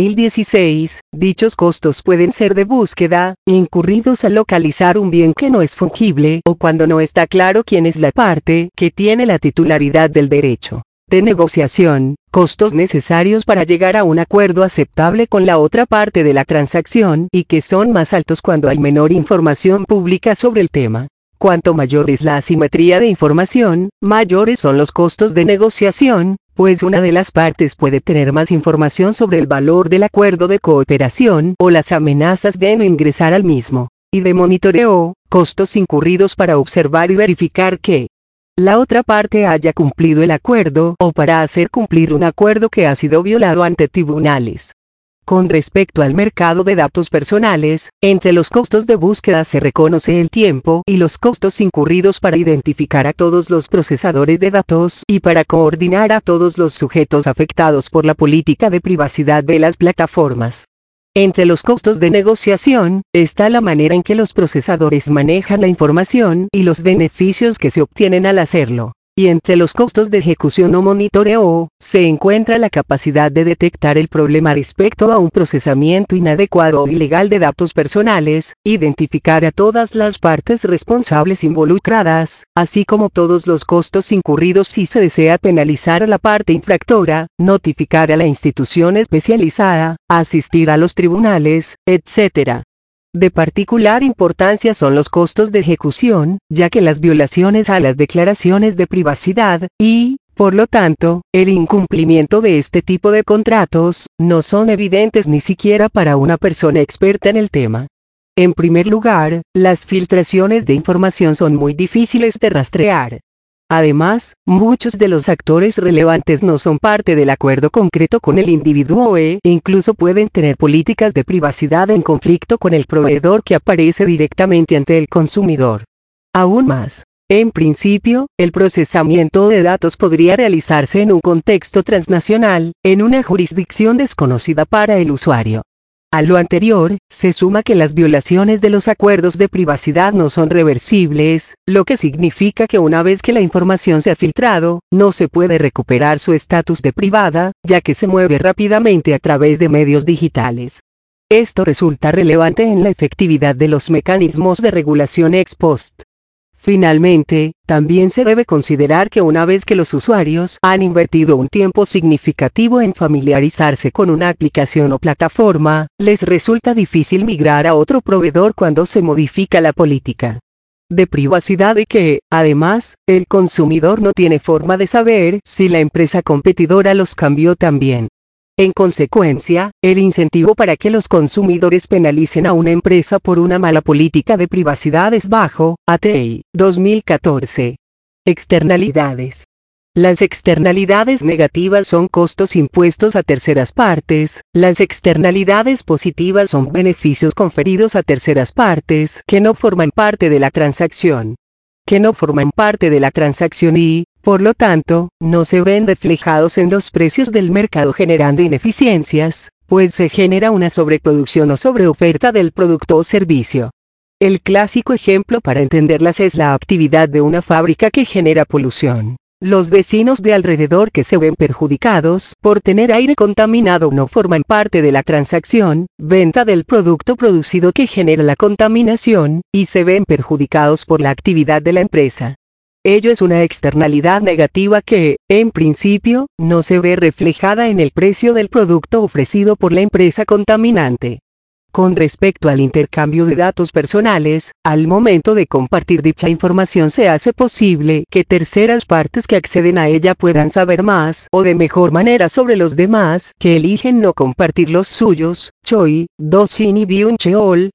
2016. Dichos costos pueden ser de búsqueda, incurridos al localizar un bien que no es fungible o cuando no está claro quién es la parte que tiene la titularidad del derecho. De negociación, costos necesarios para llegar a un acuerdo aceptable con la otra parte de la transacción y que son más altos cuando hay menor información pública sobre el tema. Cuanto mayor es la asimetría de información, mayores son los costos de negociación, pues una de las partes puede tener más información sobre el valor del acuerdo de cooperación o las amenazas de no ingresar al mismo. Y de monitoreo, costos incurridos para observar y verificar que la otra parte haya cumplido el acuerdo o para hacer cumplir un acuerdo que ha sido violado ante tribunales. Con respecto al mercado de datos personales, entre los costos de búsqueda se reconoce el tiempo y los costos incurridos para identificar a todos los procesadores de datos y para coordinar a todos los sujetos afectados por la política de privacidad de las plataformas. Entre los costos de negociación, está la manera en que los procesadores manejan la información y los beneficios que se obtienen al hacerlo. Y entre los costos de ejecución o monitoreo, se encuentra la capacidad de detectar el problema respecto a un procesamiento inadecuado o ilegal de datos personales, identificar a todas las partes responsables involucradas, así como todos los costos incurridos si se desea penalizar a la parte infractora, notificar a la institución especializada, asistir a los tribunales, etc. De particular importancia son los costos de ejecución, ya que las violaciones a las declaraciones de privacidad, y, por lo tanto, el incumplimiento de este tipo de contratos, no son evidentes ni siquiera para una persona experta en el tema. En primer lugar, las filtraciones de información son muy difíciles de rastrear. Además, muchos de los actores relevantes no son parte del acuerdo concreto con el individuo e incluso pueden tener políticas de privacidad en conflicto con el proveedor que aparece directamente ante el consumidor. Aún más, en principio, el procesamiento de datos podría realizarse en un contexto transnacional, en una jurisdicción desconocida para el usuario. A lo anterior, se suma que las violaciones de los acuerdos de privacidad no son reversibles, lo que significa que una vez que la información se ha filtrado, no se puede recuperar su estatus de privada, ya que se mueve rápidamente a través de medios digitales. Esto resulta relevante en la efectividad de los mecanismos de regulación ex post. Finalmente, también se debe considerar que una vez que los usuarios han invertido un tiempo significativo en familiarizarse con una aplicación o plataforma, les resulta difícil migrar a otro proveedor cuando se modifica la política de privacidad y que, además, el consumidor no tiene forma de saber si la empresa competidora los cambió también. En consecuencia, el incentivo para que los consumidores penalicen a una empresa por una mala política de privacidad es bajo. ATI, 2014. Externalidades. Las externalidades negativas son costos impuestos a terceras partes, las externalidades positivas son beneficios conferidos a terceras partes que no forman parte de la transacción. que no forman parte de la transacción y, por lo tanto, no se ven reflejados en los precios del mercado generando ineficiencias, pues se genera una sobreproducción o sobreoferta del producto o servicio. El clásico ejemplo para entenderlas es la actividad de una fábrica que genera polución. Los vecinos de alrededor que se ven perjudicados por tener aire contaminado no forman parte de la transacción, venta del producto producido que genera la contaminación, y se ven perjudicados por la actividad de la empresa. Ello es una externalidad negativa que, en principio, no se ve reflejada en el precio del producto ofrecido por la empresa contaminante. Con respecto al intercambio de datos personales, al momento de compartir dicha información se hace posible que terceras partes que acceden a ella puedan saber más o de mejor manera sobre los demás que eligen no compartir los suyos. Choi, Do-shin y Byung-cheol,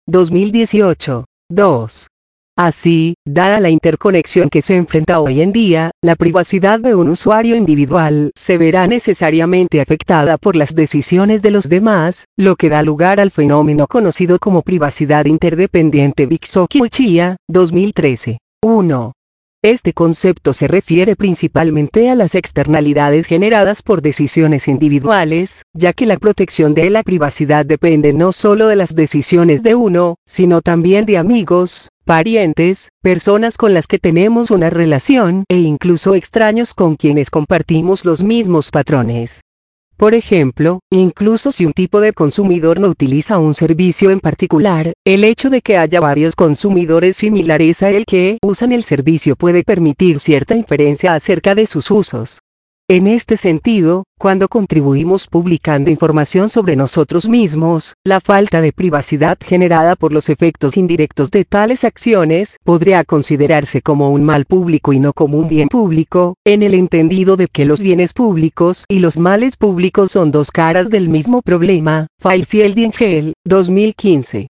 2018. 2. Así, dada la interconexión que se enfrenta hoy en día, la privacidad de un usuario individual se verá necesariamente afectada por las decisiones de los demás, lo que da lugar al fenómeno conocido como privacidad interdependiente. Bixoki Uchiha, 2013. 1. Este concepto se refiere principalmente a las externalidades generadas por decisiones individuales, ya que la protección de la privacidad depende no solo de las decisiones de uno, sino también de amigos, parientes, personas con las que tenemos una relación e incluso extraños con quienes compartimos los mismos patrones. Por ejemplo, incluso si un tipo de consumidor no utiliza un servicio en particular, el hecho de que haya varios consumidores similares a él que usan el servicio puede permitir cierta inferencia acerca de sus usos. En este sentido, cuando contribuimos publicando información sobre nosotros mismos, la falta de privacidad generada por los efectos indirectos de tales acciones podría considerarse como un mal público y no como un bien público, en el entendido de que los bienes públicos y los males públicos son dos caras del mismo problema. Fifield y Engel, 2015.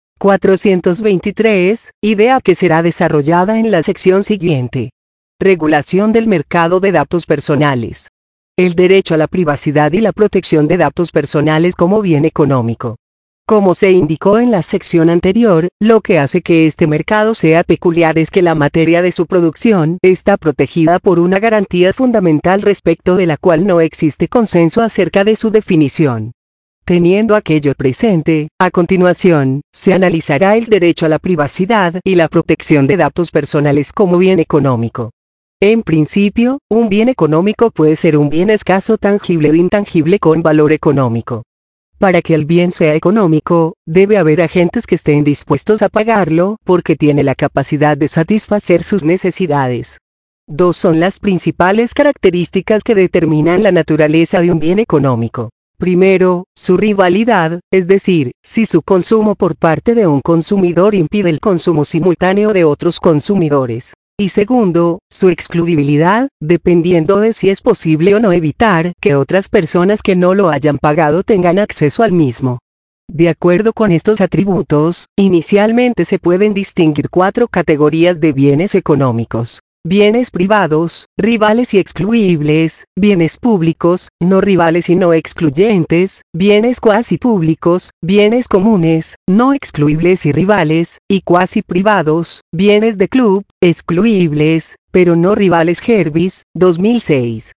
423, idea que será desarrollada en la sección siguiente. Regulación del mercado de datos personales. El derecho a la privacidad y la protección de datos personales como bien económico. Como se indicó en la sección anterior, lo que hace que este mercado sea peculiar es que la materia de su producción está protegida por una garantía fundamental respecto de la cual no existe consenso acerca de su definición. Teniendo aquello presente, a continuación, se analizará el derecho a la privacidad y la protección de datos personales como bien económico. En principio, un bien económico puede ser un bien escaso, tangible o intangible con valor económico. Para que el bien sea económico, debe haber agentes que estén dispuestos a pagarlo porque tiene la capacidad de satisfacer sus necesidades. Dos son las principales características que determinan la naturaleza de un bien económico. Primero, su rivalidad, es decir, si su consumo por parte de un consumidor impide el consumo simultáneo de otros consumidores. Y segundo, su excluibilidad, dependiendo de si es posible o no evitar que otras personas que no lo hayan pagado tengan acceso al mismo. De acuerdo con estos atributos, inicialmente se pueden distinguir cuatro categorías de bienes económicos. Bienes privados, rivales y excluibles, bienes públicos, no rivales y no excluyentes, bienes cuasi públicos, bienes comunes, no excluibles y rivales, y cuasi privados, bienes de club, excluibles, pero no rivales. Jervis, 2006.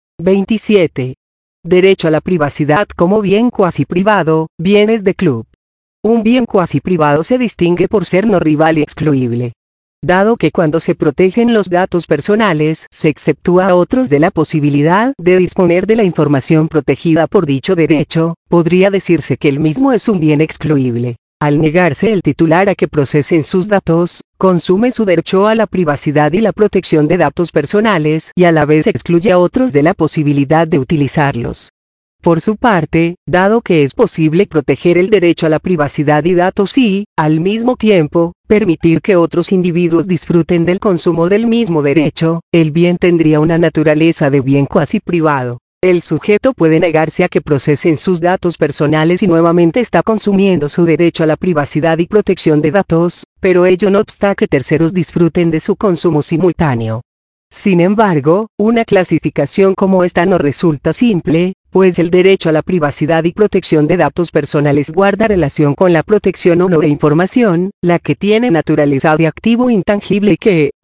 27. Derecho a la privacidad como bien cuasi privado, bienes de club. Un bien cuasi privado se distingue por ser no rival y excluible. Dado que cuando se protegen los datos personales se exceptúa a otros de la posibilidad de disponer de la información protegida por dicho derecho, podría decirse que el mismo es un bien excluible. Al negarse el titular a que procesen sus datos, consume su derecho a la privacidad y la protección de datos personales y a la vez excluye a otros de la posibilidad de utilizarlos. Por su parte, dado que es posible proteger el derecho a la privacidad y datos y, al mismo tiempo, permitir que otros individuos disfruten del consumo del mismo derecho, el bien tendría una naturaleza de bien cuasi privado. El sujeto puede negarse a que procesen sus datos personales y nuevamente está consumiendo su derecho a la privacidad y protección de datos, pero ello no obsta que terceros disfruten de su consumo simultáneo. Sin embargo, una clasificación como esta no resulta simple, pues el derecho a la privacidad y protección de datos personales guarda relación con la protección o no de información, la que tiene naturaleza de activo intangible y que,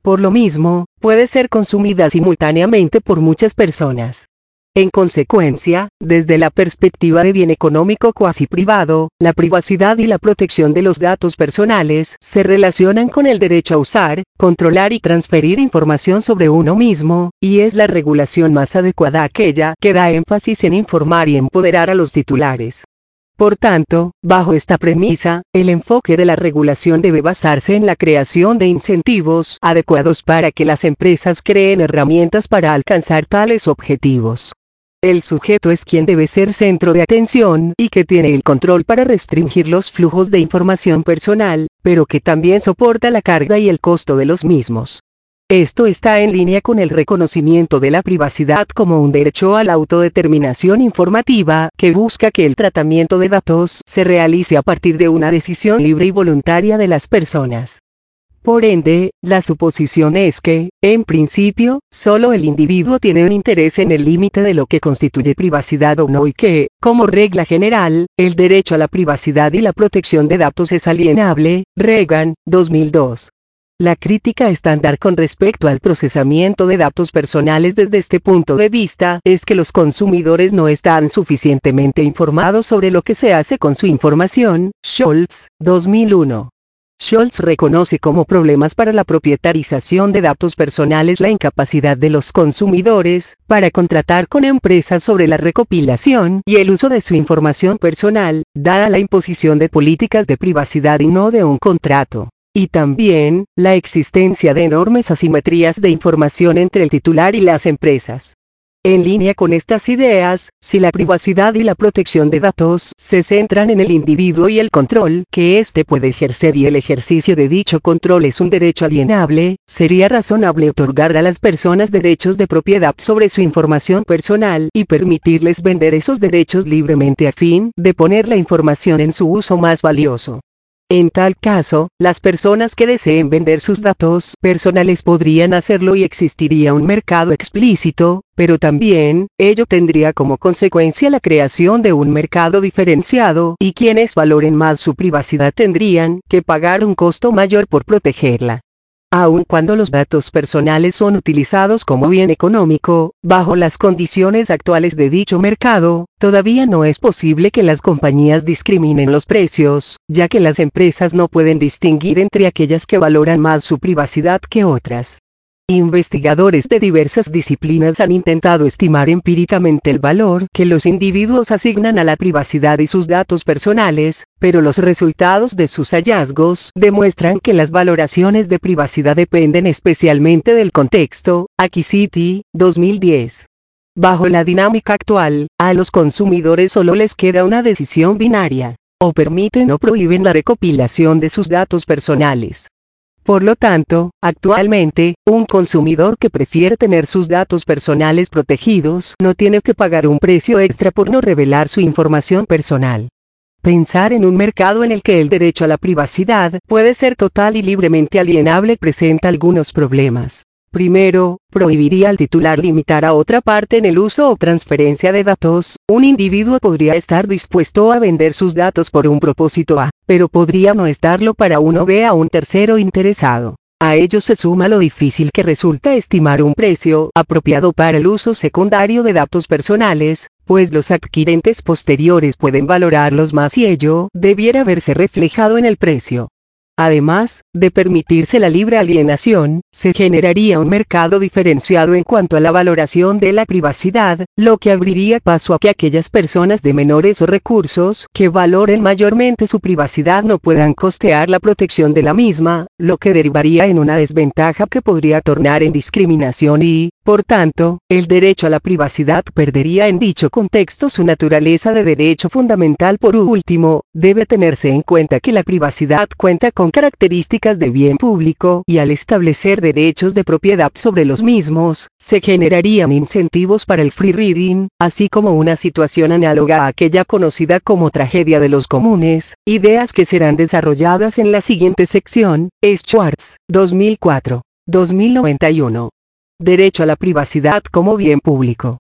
Por lo mismo, puede ser consumida simultáneamente por muchas personas. En consecuencia, desde la perspectiva de bien económico cuasi privado, la privacidad y la protección de los datos personales se relacionan con el derecho a usar, controlar y transferir información sobre uno mismo, y es la regulación más adecuada aquella que da énfasis en informar y empoderar a los titulares. Por tanto, bajo esta premisa, el enfoque de la regulación debe basarse en la creación de incentivos adecuados para que las empresas creen herramientas para alcanzar tales objetivos. El sujeto es quien debe ser centro de atención y que tiene el control para restringir los flujos de información personal, pero que también soporta la carga y el costo de los mismos. Esto está en línea con el reconocimiento de la privacidad como un derecho a la autodeterminación informativa, que busca que el tratamiento de datos se realice a partir de una decisión libre y voluntaria de las personas. Por ende, la suposición es que, en principio, solo el individuo tiene un interés en el límite de lo que constituye privacidad o no y que, como regla general, el derecho a la privacidad y la protección de datos es alienable. Reagan, 2002. La crítica estándar con respecto al procesamiento de datos personales desde este punto de vista es que los consumidores no están suficientemente informados sobre lo que se hace con su información. Scholz, 2001. Scholz reconoce como problemas para la propietarización de datos personales la incapacidad de los consumidores para contratar con empresas sobre la recopilación y el uso de su información personal, dada la imposición de políticas de privacidad y no de un contrato. Y también, la existencia de enormes asimetrías de información entre el titular y las empresas. En línea con estas ideas, si la privacidad y la protección de datos se centran en el individuo y el control que éste puede ejercer y el ejercicio de dicho control es un derecho alienable, sería razonable otorgar a las personas derechos de propiedad sobre su información personal y permitirles vender esos derechos libremente a fin de poner la información en su uso más valioso. En tal caso, las personas que deseen vender sus datos personales podrían hacerlo y existiría un mercado explícito, pero también, ello tendría como consecuencia la creación de un mercado diferenciado y quienes valoren más su privacidad tendrían que pagar un costo mayor por protegerla. Aun cuando los datos personales son utilizados como bien económico, bajo las condiciones actuales de dicho mercado, todavía no es posible que las compañías discriminen los precios, ya que las empresas no pueden distinguir entre aquellas que valoran más su privacidad que otras. Investigadores de diversas disciplinas han intentado estimar empíricamente el valor que los individuos asignan a la privacidad y sus datos personales, pero los resultados de sus hallazgos demuestran que las valoraciones de privacidad dependen especialmente del contexto. Acquisiti, 2010. Bajo la dinámica actual, a los consumidores solo les queda una decisión binaria: o permiten o prohíben la recopilación de sus datos personales. Por lo tanto, actualmente, un consumidor que prefiere tener sus datos personales protegidos no tiene que pagar un precio extra por no revelar su información personal. Pensar en un mercado en el que el derecho a la privacidad puede ser total y libremente alienable presenta algunos problemas. Primero, prohibiría al titular limitar a otra parte en el uso o transferencia de datos. Un individuo podría estar dispuesto a vender sus datos por un propósito A, pero podría no estarlo para uno B a un tercero interesado. A ello se suma lo difícil que resulta estimar un precio apropiado para el uso secundario de datos personales, pues los adquirentes posteriores pueden valorarlos más y ello debiera verse reflejado en el precio. Además de permitirse la libre alienación, se generaría un mercado diferenciado en cuanto a la valoración de la privacidad, lo que abriría paso a que aquellas personas de menores recursos que valoren mayormente su privacidad no puedan costear la protección de la misma, lo que derivaría en una desventaja que podría tornar en discriminación y, por tanto, el derecho a la privacidad perdería en dicho contexto su naturaleza de derecho fundamental. Por último, debe tenerse en cuenta que la privacidad cuenta con características de bien público y al establecer derechos de propiedad sobre los mismos, se generarían incentivos para el free riding, así como una situación análoga a aquella conocida como tragedia de los comunes, ideas que serán desarrolladas en la siguiente sección. Schwartz, 2004. 2091. Derecho a la privacidad como bien público.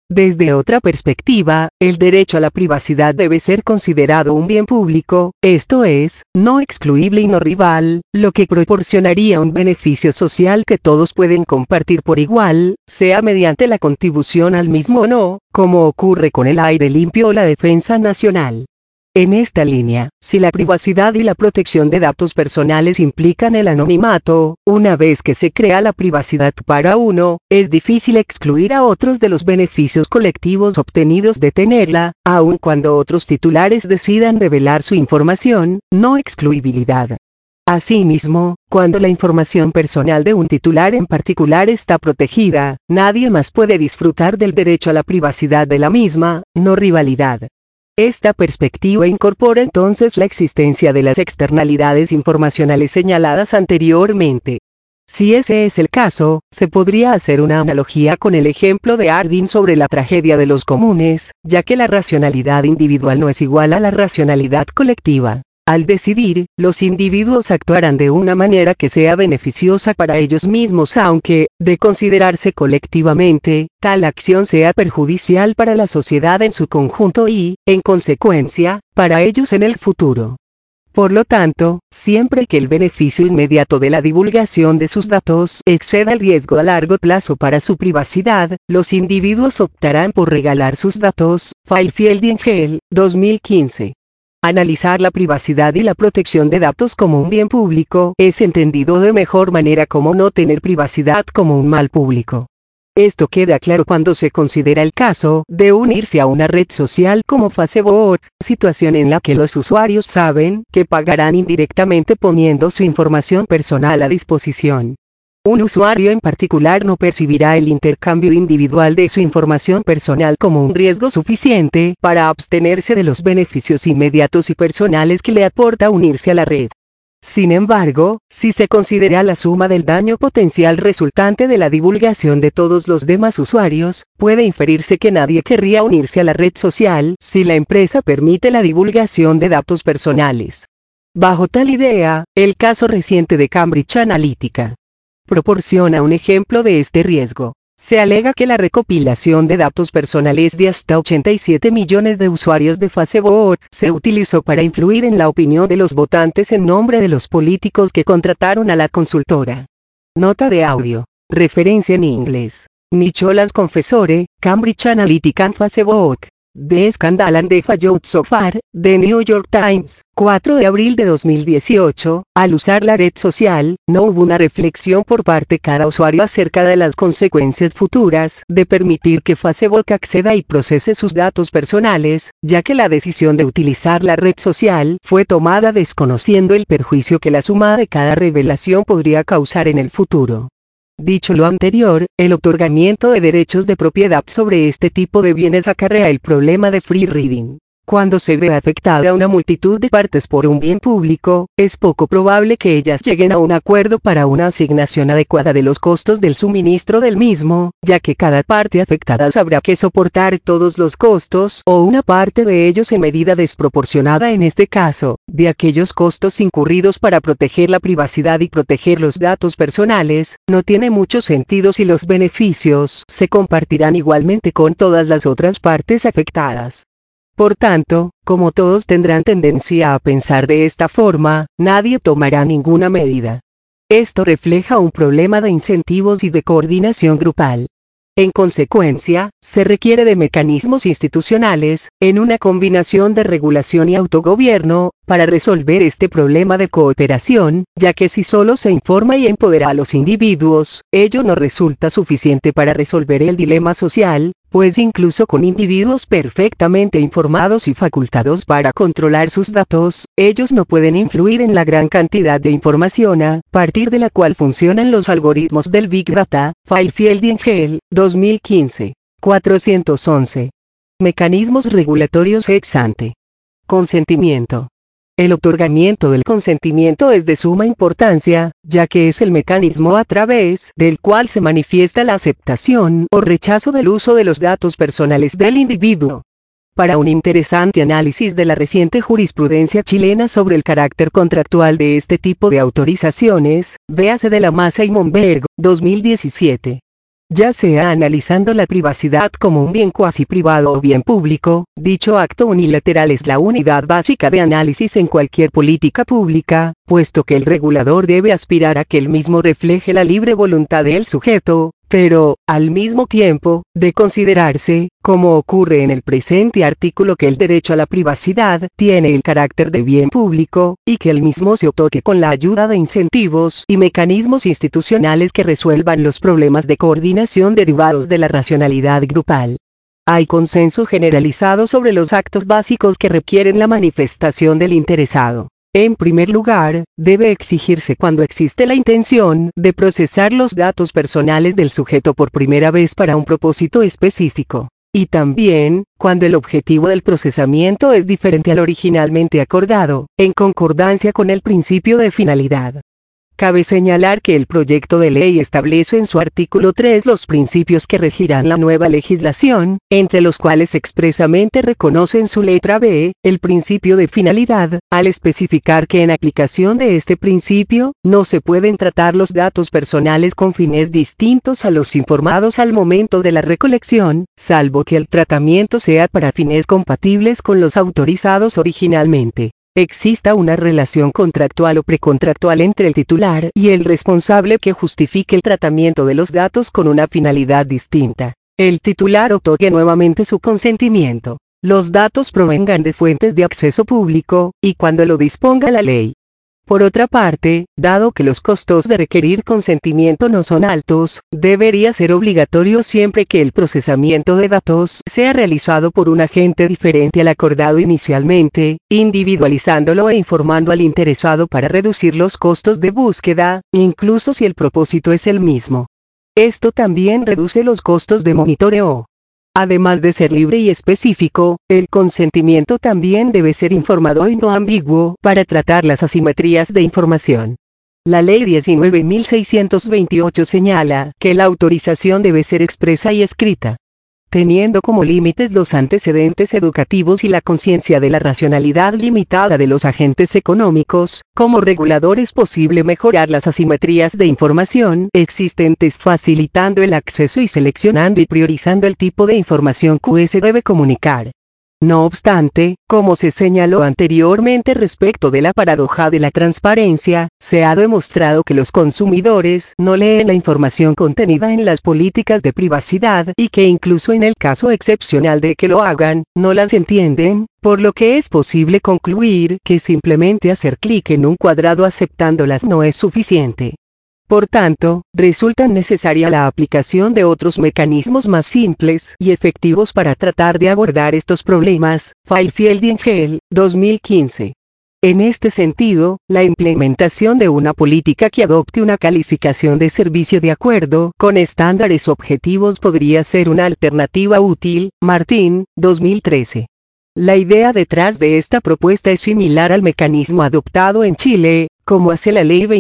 Desde otra perspectiva, el derecho a la privacidad debe ser considerado un bien público, esto es, no excluible y no rival, lo que proporcionaría un beneficio social que todos pueden compartir por igual, sea mediante la contribución al mismo o no, como ocurre con el aire limpio o la defensa nacional. En esta línea, si la privacidad y la protección de datos personales implican el anonimato, una vez que se crea la privacidad para uno, es difícil excluir a otros de los beneficios colectivos obtenidos de tenerla, aun cuando otros titulares decidan revelar su información, no excluibilidad. Asimismo, cuando la información personal de un titular en particular está protegida, nadie más puede disfrutar del derecho a la privacidad de la misma, no rivalidad. Esta perspectiva incorpora entonces la existencia de las externalidades informacionales señaladas anteriormente. Si ese es el caso, se podría hacer una analogía con el ejemplo de Harding sobre la tragedia de los comunes, ya que la racionalidad individual no es igual a la racionalidad colectiva. Al decidir, los individuos actuarán de una manera que sea beneficiosa para ellos mismos aunque, de considerarse colectivamente, tal acción sea perjudicial para la sociedad en su conjunto y, en consecuencia, para ellos en el futuro. Por lo tanto, siempre que el beneficio inmediato de la divulgación de sus datos exceda el riesgo a largo plazo para su privacidad, los individuos optarán por regalar sus datos. Fifield y Engel, 2015. Analizar la privacidad y la protección de datos como un bien público es entendido de mejor manera como no tener privacidad como un mal público. Esto queda claro cuando se considera el caso de unirse a una red social como Facebook, situación en la que los usuarios saben que pagarán indirectamente poniendo su información personal a disposición. Un usuario en particular no percibirá el intercambio individual de su información personal como un riesgo suficiente para abstenerse de los beneficios inmediatos y personales que le aporta unirse a la red. Sin embargo, si se considera la suma del daño potencial resultante de la divulgación de todos los demás usuarios, puede inferirse que nadie querría unirse a la red social si la empresa permite la divulgación de datos personales. Bajo tal idea, el caso reciente de Cambridge Analytica proporciona un ejemplo de este riesgo. Se alega que la recopilación de datos personales de hasta 87 millones de usuarios de Facebook se utilizó para influir en la opinión de los votantes en nombre de los políticos que contrataron a la consultora. Nota de audio. Referencia en inglés. Nicholas Confessore, Cambridge Analytica and Facebook. The Scandal and the Fallout So Far, The New York Times, 4 de abril de 2018, al usar la red social, no hubo una reflexión por parte de cada usuario acerca de las consecuencias futuras de permitir que Facebook acceda y procese sus datos personales, ya que la decisión de utilizar la red social fue tomada desconociendo el perjuicio que la suma de cada revelación podría causar en el futuro. Dicho lo anterior, el otorgamiento de derechos de propiedad sobre este tipo de bienes acarrea el problema de free riding. Cuando se ve afectada una multitud de partes por un bien público, es poco probable que ellas lleguen a un acuerdo para una asignación adecuada de los costos del suministro del mismo, ya que cada parte afectada sabrá que soportar todos los costos o una parte de ellos en medida desproporcionada en este caso, de aquellos costos incurridos para proteger la privacidad y proteger los datos personales, no tiene mucho sentido si los beneficios se compartirán igualmente con todas las otras partes afectadas. Por tanto, como todos tendrán tendencia a pensar de esta forma, nadie tomará ninguna medida. Esto refleja un problema de incentivos y de coordinación grupal. En consecuencia, se requiere de mecanismos institucionales, en una combinación de regulación y autogobierno, para resolver este problema de cooperación, ya que si solo se informa y empodera a los individuos, ello no resulta suficiente para resolver el dilema social, pues incluso con individuos perfectamente informados y facultados para controlar sus datos, ellos no pueden influir en la gran cantidad de información a partir de la cual funcionan los algoritmos del Big Data. Fifield y Engel, 2015. 411. Mecanismos regulatorios ex ante. Consentimiento. El otorgamiento del consentimiento es de suma importancia, ya que es el mecanismo a través del cual se manifiesta la aceptación o rechazo del uso de los datos personales del individuo. Para un interesante análisis de la reciente jurisprudencia chilena sobre el carácter contractual de este tipo de autorizaciones, véase de la Massa y Monberg, 2017. Ya sea analizando la privacidad como un bien cuasi privado o bien público, dicho acto unilateral es la unidad básica de análisis en cualquier política pública, puesto que el regulador debe aspirar a que el mismo refleje la libre voluntad del sujeto, pero, al mismo tiempo, de considerarse, como ocurre en el presente artículo, que el derecho a la privacidad tiene el carácter de bien público, y que el mismo se otorgue con la ayuda de incentivos y mecanismos institucionales que resuelvan los problemas de coordinación derivados de la racionalidad grupal. Hay consenso generalizado sobre los actos básicos que requieren la manifestación del interesado. En primer lugar, debe exigirse cuando existe la intención de procesar los datos personales del sujeto por primera vez para un propósito específico, y también, cuando el objetivo del procesamiento es diferente al originalmente acordado, en concordancia con el principio de finalidad. Cabe señalar que el proyecto de ley establece en su artículo 3 los principios que regirán la nueva legislación, entre los cuales expresamente reconoce en su letra B, el principio de finalidad, al especificar que en aplicación de este principio, no se pueden tratar los datos personales con fines distintos a los informados al momento de la recolección, salvo que el tratamiento sea para fines compatibles con los autorizados originalmente. Exista una relación contractual o precontractual entre el titular y el responsable que justifique el tratamiento de los datos con una finalidad distinta. El titular otorgue nuevamente su consentimiento. Los datos provengan de fuentes de acceso público, y cuando lo disponga la ley. Por otra parte, dado que los costos de requerir consentimiento no son altos, debería ser obligatorio siempre que el procesamiento de datos sea realizado por un agente diferente al acordado inicialmente, individualizándolo e informando al interesado para reducir los costos de búsqueda, incluso si el propósito es el mismo. Esto también reduce los costos de monitoreo. Además de ser libre y específico, el consentimiento también debe ser informado y no ambiguo para tratar las asimetrías de información. La Ley 19.628 señala que la autorización debe ser expresa y escrita, teniendo como límites los antecedentes educativos y la conciencia de la racionalidad limitada de los agentes económicos. Como regulador es posible mejorar las asimetrías de información existentes facilitando el acceso y seleccionando y priorizando el tipo de información que se debe comunicar. No obstante, como se señaló anteriormente respecto de la paradoja de la transparencia, se ha demostrado que los consumidores no leen la información contenida en las políticas de privacidad y que incluso en el caso excepcional de que lo hagan, no las entienden, por lo que es posible concluir que simplemente hacer clic en un cuadrado aceptándolas no es suficiente. Por tanto, resulta necesaria la aplicación de otros mecanismos más simples y efectivos para tratar de abordar estos problemas. Fifield y Engel, 2015. En este sentido, la implementación de una política que adopte una calificación de servicio de acuerdo con estándares objetivos podría ser una alternativa útil. Martín, 2013. La idea detrás de esta propuesta es similar al mecanismo adoptado en Chile, como hace la Ley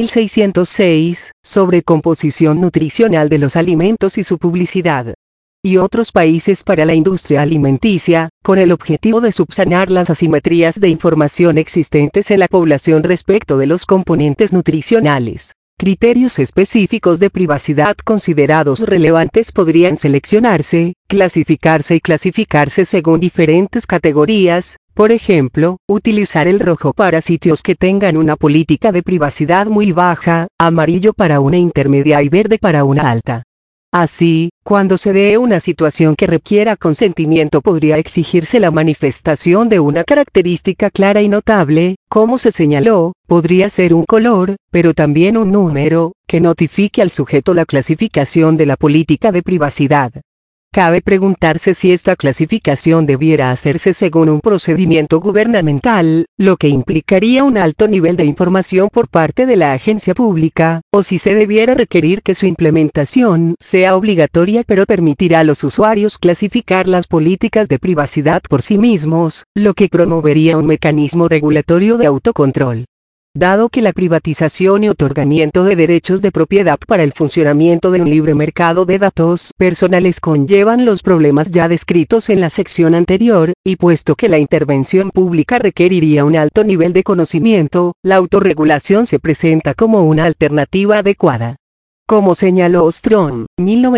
20.606, sobre composición nutricional de los alimentos y su publicidad, y otros países para la industria alimenticia, con el objetivo de subsanar las asimetrías de información existentes en la población respecto de los componentes nutricionales. Criterios específicos de privacidad considerados relevantes podrían seleccionarse, clasificarse y clasificarse según diferentes categorías. Por ejemplo, utilizar el rojo para sitios que tengan una política de privacidad muy baja, amarillo para una intermedia y verde para una alta. Así, cuando se dé una situación que requiera consentimiento podría exigirse la manifestación de una característica clara y notable, como se señaló, podría ser un color, pero también un número, que notifique al sujeto la clasificación de la política de privacidad. Cabe preguntarse si esta clasificación debiera hacerse según un procedimiento gubernamental, lo que implicaría un alto nivel de información por parte de la agencia pública, o si se debiera requerir que su implementación sea obligatoria pero permitirá a los usuarios clasificar las políticas de privacidad por sí mismos, lo que promovería un mecanismo regulatorio de autocontrol. Dado que la privatización y otorgamiento de derechos de propiedad para el funcionamiento de un libre mercado de datos personales conllevan los problemas ya descritos en la sección anterior, y puesto que la intervención pública requeriría un alto nivel de conocimiento, la autorregulación se presenta como una alternativa adecuada. Como señaló Ostrom,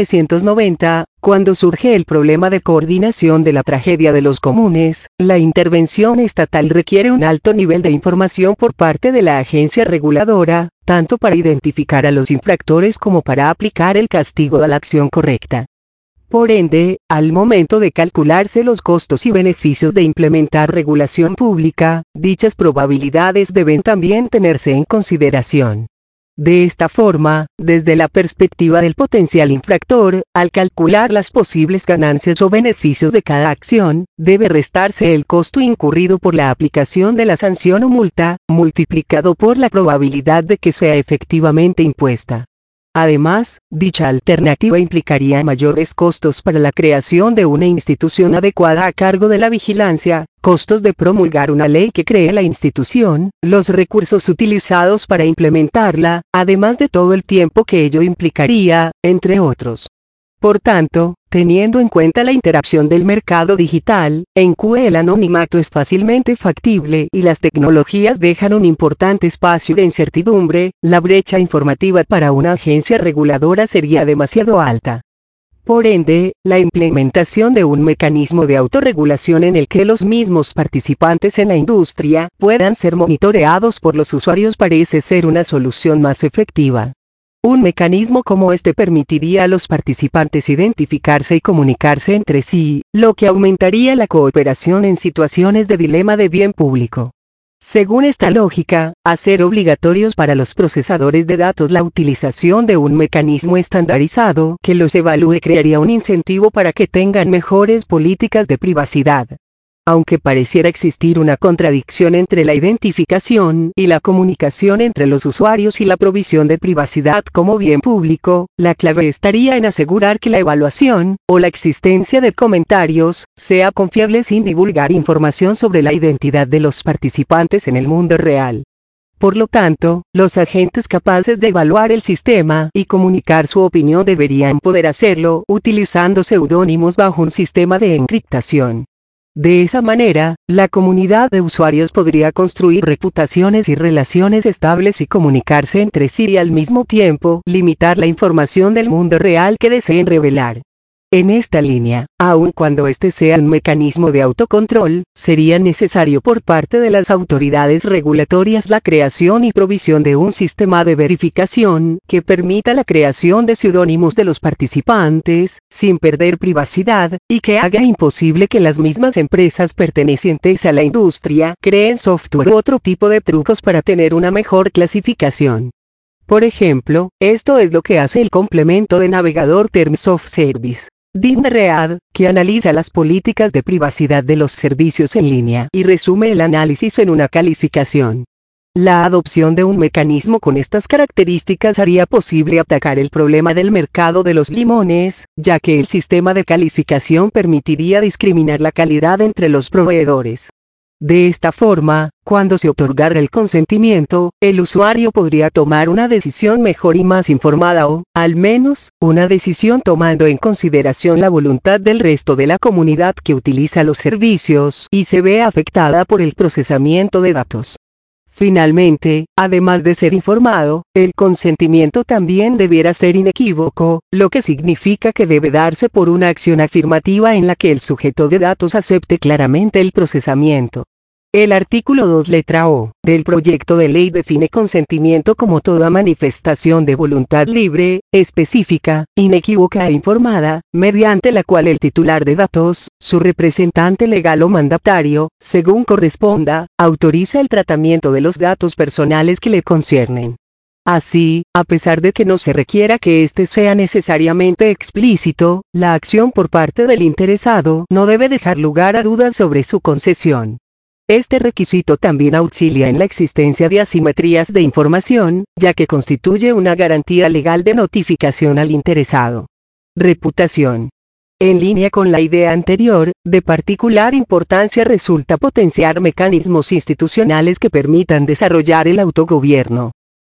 1990, cuando surge el problema de coordinación de la tragedia de los comunes, la intervención estatal requiere un alto nivel de información por parte de la agencia reguladora, tanto para identificar a los infractores como para aplicar el castigo a la acción correcta. Por ende, al momento de calcularse los costos y beneficios de implementar regulación pública, dichas probabilidades deben también tenerse en consideración. De esta forma, desde la perspectiva del potencial infractor, al calcular las posibles ganancias o beneficios de cada acción, debe restarse el costo incurrido por la aplicación de la sanción o multa, multiplicado por la probabilidad de que sea efectivamente impuesta. Además, dicha alternativa implicaría mayores costos para la creación de una institución adecuada a cargo de la vigilancia, costos de promulgar una ley que cree la institución, los recursos utilizados para implementarla, además de todo el tiempo que ello implicaría, entre otros. Por tanto, teniendo en cuenta la interacción del mercado digital, en que el anonimato es fácilmente factible y las tecnologías dejan un importante espacio de incertidumbre, la brecha informativa para una agencia reguladora sería demasiado alta. Por ende, la implementación de un mecanismo de autorregulación en el que los mismos participantes en la industria puedan ser monitoreados por los usuarios parece ser una solución más efectiva. Un mecanismo como este permitiría a los participantes identificarse y comunicarse entre sí, lo que aumentaría la cooperación en situaciones de dilema de bien público. Según esta lógica, hacer obligatorios para los procesadores de datos la utilización de un mecanismo estandarizado que los evalúe crearía un incentivo para que tengan mejores políticas de privacidad. Aunque pareciera existir una contradicción entre la identificación y la comunicación entre los usuarios y la provisión de privacidad como bien público, la clave estaría en asegurar que la evaluación, o la existencia de comentarios, sea confiable sin divulgar información sobre la identidad de los participantes en el mundo real. Por lo tanto, los agentes capaces de evaluar el sistema y comunicar su opinión deberían poder hacerlo utilizando seudónimos bajo un sistema de encriptación. De esa manera, la comunidad de usuarios podría construir reputaciones y relaciones estables y comunicarse entre sí y al mismo tiempo limitar la información del mundo real que deseen revelar. En esta línea, aun cuando este sea un mecanismo de autocontrol, sería necesario por parte de las autoridades regulatorias la creación y provisión de un sistema de verificación que permita la creación de seudónimos de los participantes, sin perder privacidad, y que haga imposible que las mismas empresas pertenecientes a la industria creen software u otro tipo de trucos para tener una mejor clasificación. Por ejemplo, esto es lo que hace el complemento de navegador Terms of Service DINREAD, que analiza las políticas de privacidad de los servicios en línea y resume el análisis en una calificación. La adopción de un mecanismo con estas características haría posible atacar el problema del mercado de los limones, ya que el sistema de calificación permitiría discriminar la calidad entre los proveedores. De esta forma, cuando se otorgara el consentimiento, el usuario podría tomar una decisión mejor y más informada o, al menos, una decisión tomando en consideración la voluntad del resto de la comunidad que utiliza los servicios y se ve afectada por el procesamiento de datos. Finalmente, además de ser informado, el consentimiento también debiera ser inequívoco, lo que significa que debe darse por una acción afirmativa en la que el sujeto de datos acepte claramente el procesamiento. El artículo 2 letra O del proyecto de ley define consentimiento como toda manifestación de voluntad libre, específica, inequívoca e informada, mediante la cual el titular de datos, su representante legal o mandatario, según corresponda, autoriza el tratamiento de los datos personales que le conciernen. Así, a pesar de que no se requiera que éste sea necesariamente explícito, la acción por parte del interesado no debe dejar lugar a dudas sobre su concesión. Este requisito también auxilia en la existencia de asimetrías de información, ya que constituye una garantía legal de notificación al interesado. Reputación. En línea con la idea anterior, de particular importancia resulta potenciar mecanismos institucionales que permitan desarrollar el autogobierno.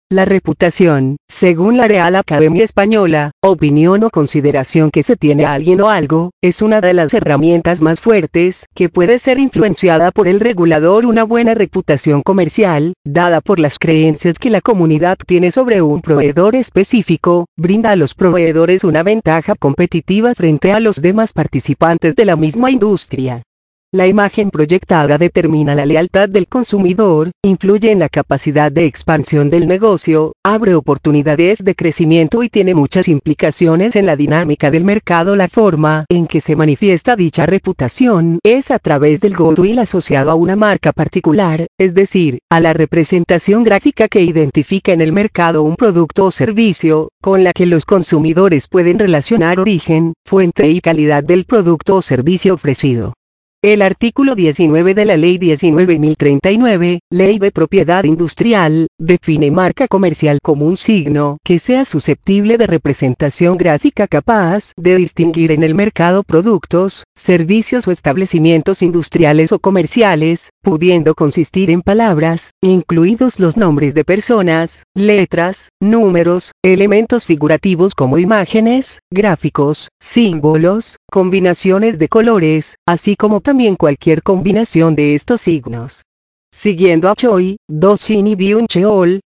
La reputación, según la Real Academia Española, opinión o consideración que se tiene a alguien o algo, es una de las herramientas más fuertes que puede ser influenciada por el regulador. Una buena reputación comercial, dada por las creencias que la comunidad tiene sobre un proveedor específico, brinda a los proveedores una ventaja competitiva frente a los demás participantes de la misma industria. La imagen proyectada determina la lealtad del consumidor, influye en la capacidad de expansión del negocio, abre oportunidades de crecimiento y tiene muchas implicaciones en la dinámica del mercado. La forma en que se manifiesta dicha reputación es a través del goodwill asociado a una marca particular, es decir, a la representación gráfica que identifica en el mercado un producto o servicio, con la que los consumidores pueden relacionar origen, fuente y calidad del producto o servicio ofrecido. El artículo 19 de la Ley 19.039, Ley de Propiedad Industrial, define marca comercial como un signo que sea susceptible de representación gráfica capaz de distinguir en el mercado productos, servicios o establecimientos industriales o comerciales, pudiendo consistir en palabras, incluidos los nombres de personas, letras, números, elementos figurativos como imágenes, gráficos, símbolos, combinaciones de colores, así como también cualquier combinación de estos signos. Siguiendo a Choi, Do-shin y Byung-cheol,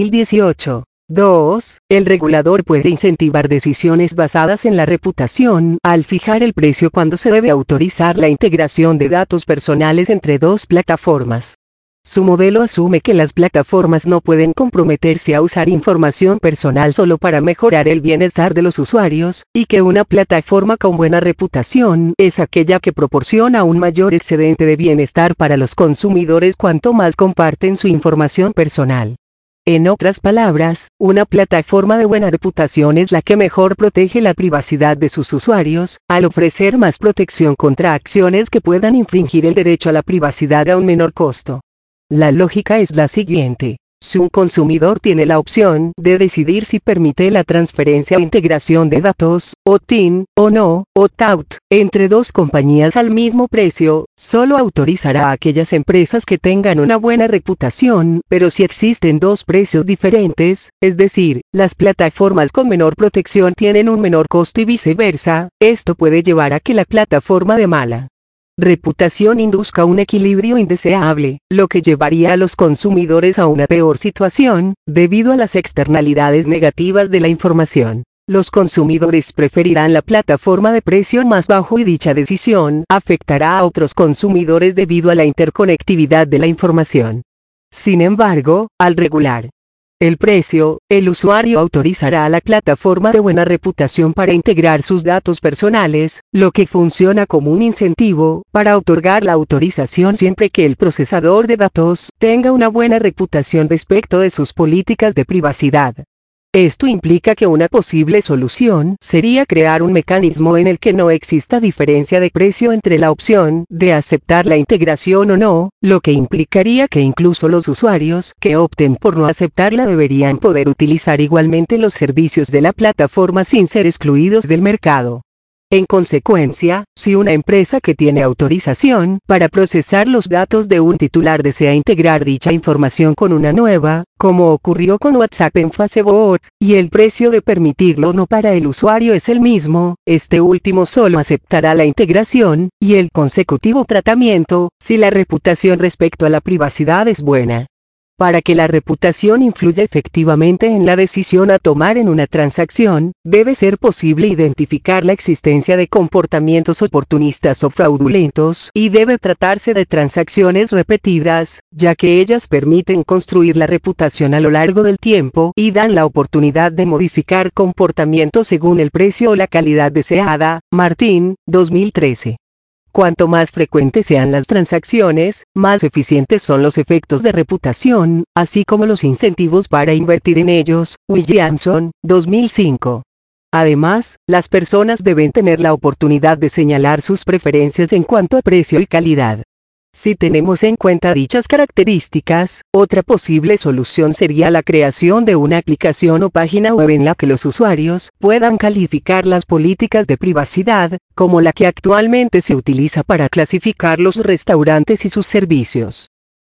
2018. 2. El regulador puede incentivar decisiones basadas en la reputación al fijar el precio cuando se debe autorizar la integración de datos personales entre dos plataformas. Su modelo asume que las plataformas no pueden comprometerse a usar información personal solo para mejorar el bienestar de los usuarios, y que una plataforma con buena reputación es aquella que proporciona un mayor excedente de bienestar para los consumidores cuanto más comparten su información personal. En otras palabras, una plataforma de buena reputación es la que mejor protege la privacidad de sus usuarios, al ofrecer más protección contra acciones que puedan infringir el derecho a la privacidad a un menor costo. La lógica es la siguiente. Si un consumidor tiene la opción de decidir si permite la transferencia o integración de datos, opt-in, o no, opt-out, entre dos compañías al mismo precio, solo autorizará a aquellas empresas que tengan una buena reputación, pero si existen dos precios diferentes, es decir, las plataformas con menor protección tienen un menor costo y viceversa, esto puede llevar a que la plataforma de mala reputación induzca un equilibrio indeseable, lo que llevaría a los consumidores a una peor situación, debido a las externalidades negativas de la información. Los consumidores preferirán la plataforma de precio más bajo y dicha decisión afectará a otros consumidores debido a la interconectividad de la información. Sin embargo, al regular el precio, el usuario autorizará a la plataforma de buena reputación para integrar sus datos personales, lo que funciona como un incentivo para otorgar la autorización siempre que el procesador de datos tenga una buena reputación respecto de sus políticas de privacidad. Esto implica que una posible solución sería crear un mecanismo en el que no exista diferencia de precio entre la opción de aceptar la integración o no, lo que implicaría que incluso los usuarios que opten por no aceptarla deberían poder utilizar igualmente los servicios de la plataforma sin ser excluidos del mercado. En consecuencia, si una empresa que tiene autorización para procesar los datos de un titular desea integrar dicha información con una nueva, como ocurrió con WhatsApp en Facebook, y el precio de permitirlo no para el usuario es el mismo, este último solo aceptará la integración y el consecutivo tratamiento, si la reputación respecto a la privacidad es buena. Para que la reputación influya efectivamente en la decisión a tomar en una transacción, debe ser posible identificar la existencia de comportamientos oportunistas o fraudulentos y debe tratarse de transacciones repetidas, ya que ellas permiten construir la reputación a lo largo del tiempo y dan la oportunidad de modificar comportamientos según el precio o la calidad deseada. Martín, 2013. Cuanto más frecuentes sean las transacciones, más eficientes son los efectos de reputación, así como los incentivos para invertir en ellos. Williamson, 2005. Además, las personas deben tener la oportunidad de señalar sus preferencias en cuanto a precio y calidad. Si tenemos en cuenta dichas características, otra posible solución sería la creación de una aplicación o página web en la que los usuarios puedan calificar las políticas de privacidad, como la que actualmente se utiliza para clasificar los restaurantes y sus servicios.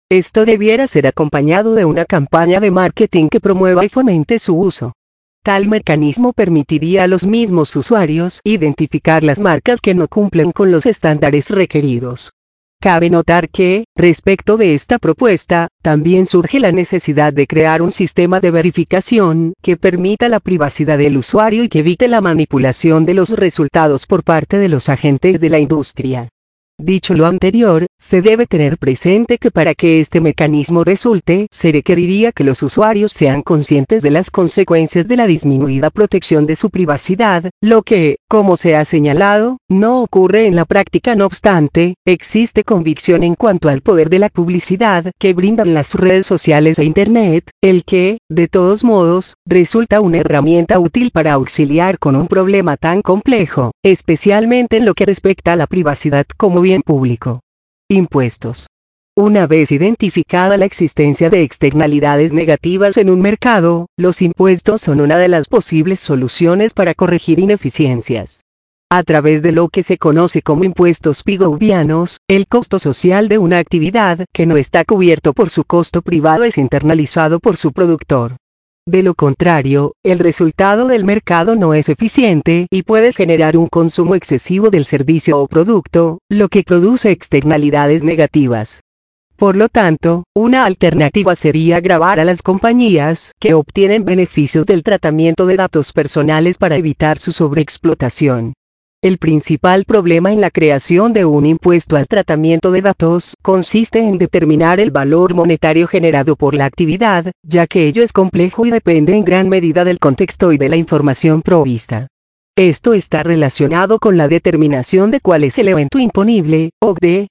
Esto debiera ser acompañado de una campaña de marketing que promueva y fomente su uso. Tal mecanismo permitiría a los mismos usuarios identificar las marcas que no cumplen con los estándares requeridos. Cabe notar que, respecto de esta propuesta, también surge la necesidad de crear un sistema de verificación que permita la privacidad del usuario y que evite la manipulación de los resultados por parte de los agentes de la industria. Dicho lo anterior, se debe tener presente que para que este mecanismo resulte, se requeriría que los usuarios sean conscientes de las consecuencias de la disminuida protección de su privacidad, lo que, como se ha señalado, no ocurre en la práctica. No obstante, existe convicción en cuanto al poder de la publicidad que brindan las redes sociales e Internet, el que, de todos modos, resulta una herramienta útil para auxiliar con un problema tan complejo, especialmente en lo que respecta a la privacidad como bien público. Impuestos. Una vez identificada la existencia de externalidades negativas en un mercado, los impuestos son una de las posibles soluciones para corregir ineficiencias. A través de lo que se conoce como impuestos pigovianos, el costo social de una actividad que no está cubierto por su costo privado es internalizado por su productor. De lo contrario, el resultado del mercado no es eficiente y puede generar un consumo excesivo del servicio o producto, lo que produce externalidades negativas. Por lo tanto, una alternativa sería gravar a las compañías que obtienen beneficios del tratamiento de datos personales para evitar su sobreexplotación. El principal problema en la creación de un impuesto al tratamiento de datos consiste en determinar el valor monetario generado por la actividad, ya que ello es complejo y depende en gran medida del contexto y de la información provista. Esto está relacionado con la determinación de cuál es el evento imponible, OCDE,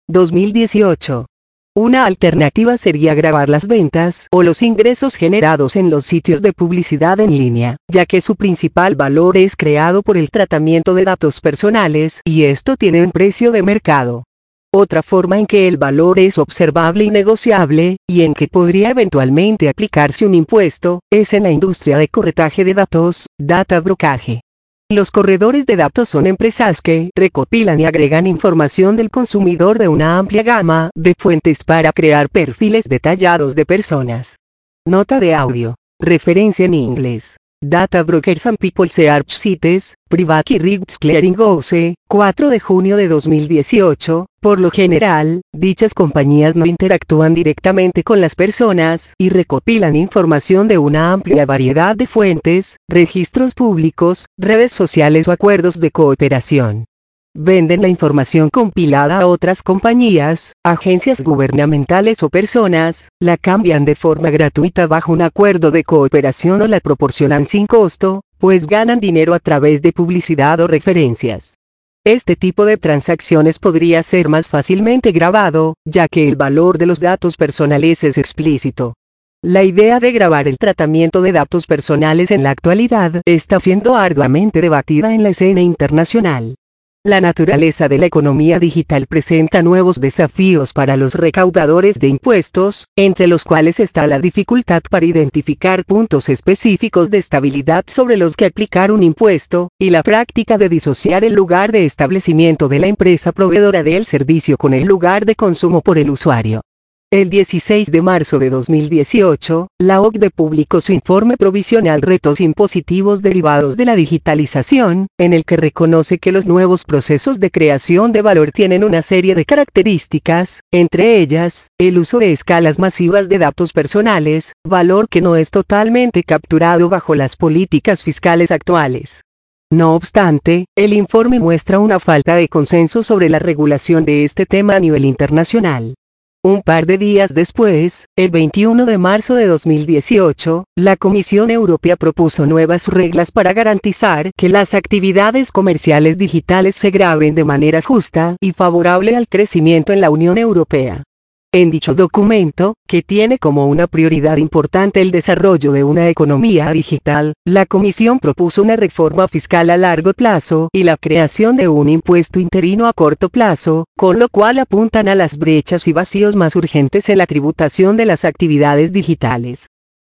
2018. Una alternativa sería gravar las ventas o los ingresos generados en los sitios de publicidad en línea, ya que su principal valor es creado por el tratamiento de datos personales y esto tiene un precio de mercado. Otra forma en que el valor es observable y negociable, y en que podría eventualmente aplicarse un impuesto, es en la industria de corretaje de datos, data brokerage. Los corredores de datos son empresas que recopilan y agregan información del consumidor de una amplia gama de fuentes para crear perfiles detallados de personas. Nota de audio. Referencia en inglés. Data Brokers and People Search Sites, Private Risks Clearing House, 4 de junio de 2018. Por lo general, dichas compañías no interactúan directamente con las personas y recopilan información de una amplia variedad de fuentes, registros públicos, redes sociales o acuerdos de cooperación. Venden la información compilada a otras compañías, agencias gubernamentales o personas, la cambian de forma gratuita bajo un acuerdo de cooperación o la proporcionan sin costo, pues ganan dinero a través de publicidad o referencias. Este tipo de transacciones podría ser más fácilmente grabado, ya que el valor de los datos personales es explícito. La idea de grabar el tratamiento de datos personales en la actualidad está siendo arduamente debatida en la escena internacional. La naturaleza de la economía digital presenta nuevos desafíos para los recaudadores de impuestos, entre los cuales está la dificultad para identificar puntos específicos de estabilidad sobre los que aplicar un impuesto, y la práctica de disociar el lugar de establecimiento de la empresa proveedora del servicio con el lugar de consumo por el usuario. El 16 de marzo de 2018, la OCDE publicó su informe provisional Retos impositivos derivados de la digitalización, en el que reconoce que los nuevos procesos de creación de valor tienen una serie de características, entre ellas, el uso de escalas masivas de datos personales, valor que no es totalmente capturado bajo las políticas fiscales actuales. No obstante, el informe muestra una falta de consenso sobre la regulación de este tema a nivel internacional. Un par de días después, el 21 de marzo de 2018, la Comisión Europea propuso nuevas reglas para garantizar que las actividades comerciales digitales se graben de manera justa y favorable al crecimiento en la Unión Europea. En dicho documento, que tiene como una prioridad importante el desarrollo de una economía digital, la Comisión propuso una reforma fiscal a largo plazo y la creación de un impuesto interino a corto plazo, con lo cual apuntan a las brechas y vacíos más urgentes en la tributación de las actividades digitales.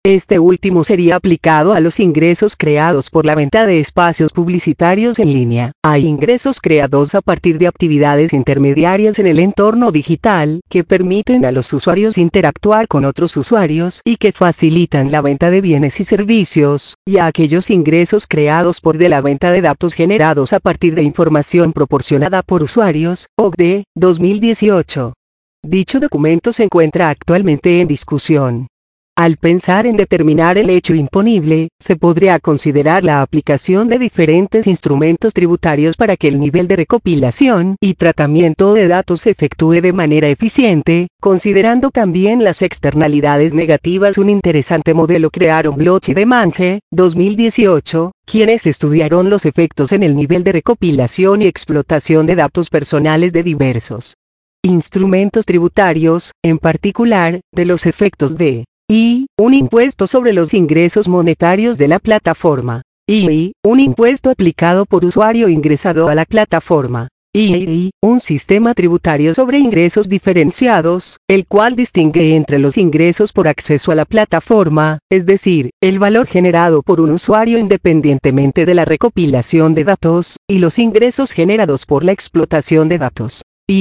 Este último sería aplicado a los ingresos creados por la venta de espacios publicitarios en línea. Hay ingresos creados a partir de actividades intermediarias en el entorno digital, que permiten a los usuarios interactuar con otros usuarios y que facilitan la venta de bienes y servicios, y a aquellos ingresos creados por de la venta de datos generados a partir de información proporcionada por usuarios, OCDE, 2018. Dicho documento se encuentra actualmente en discusión. Al pensar en determinar el hecho imponible, se podría considerar la aplicación de diferentes instrumentos tributarios para que el nivel de recopilación y tratamiento de datos se efectúe de manera eficiente, considerando también las externalidades negativas. Un interesante modelo crearon Bloch y Demange, 2018, quienes estudiaron los efectos en el nivel de recopilación y explotación de datos personales de diversos instrumentos tributarios, en particular, de los efectos de un impuesto sobre los ingresos monetarios de la plataforma. Un impuesto aplicado por usuario ingresado a la plataforma. Un sistema tributario sobre ingresos diferenciados, el cual distingue entre los ingresos por acceso a la plataforma, es decir, el valor generado por un usuario independientemente de la recopilación de datos, y los ingresos generados por la explotación de datos.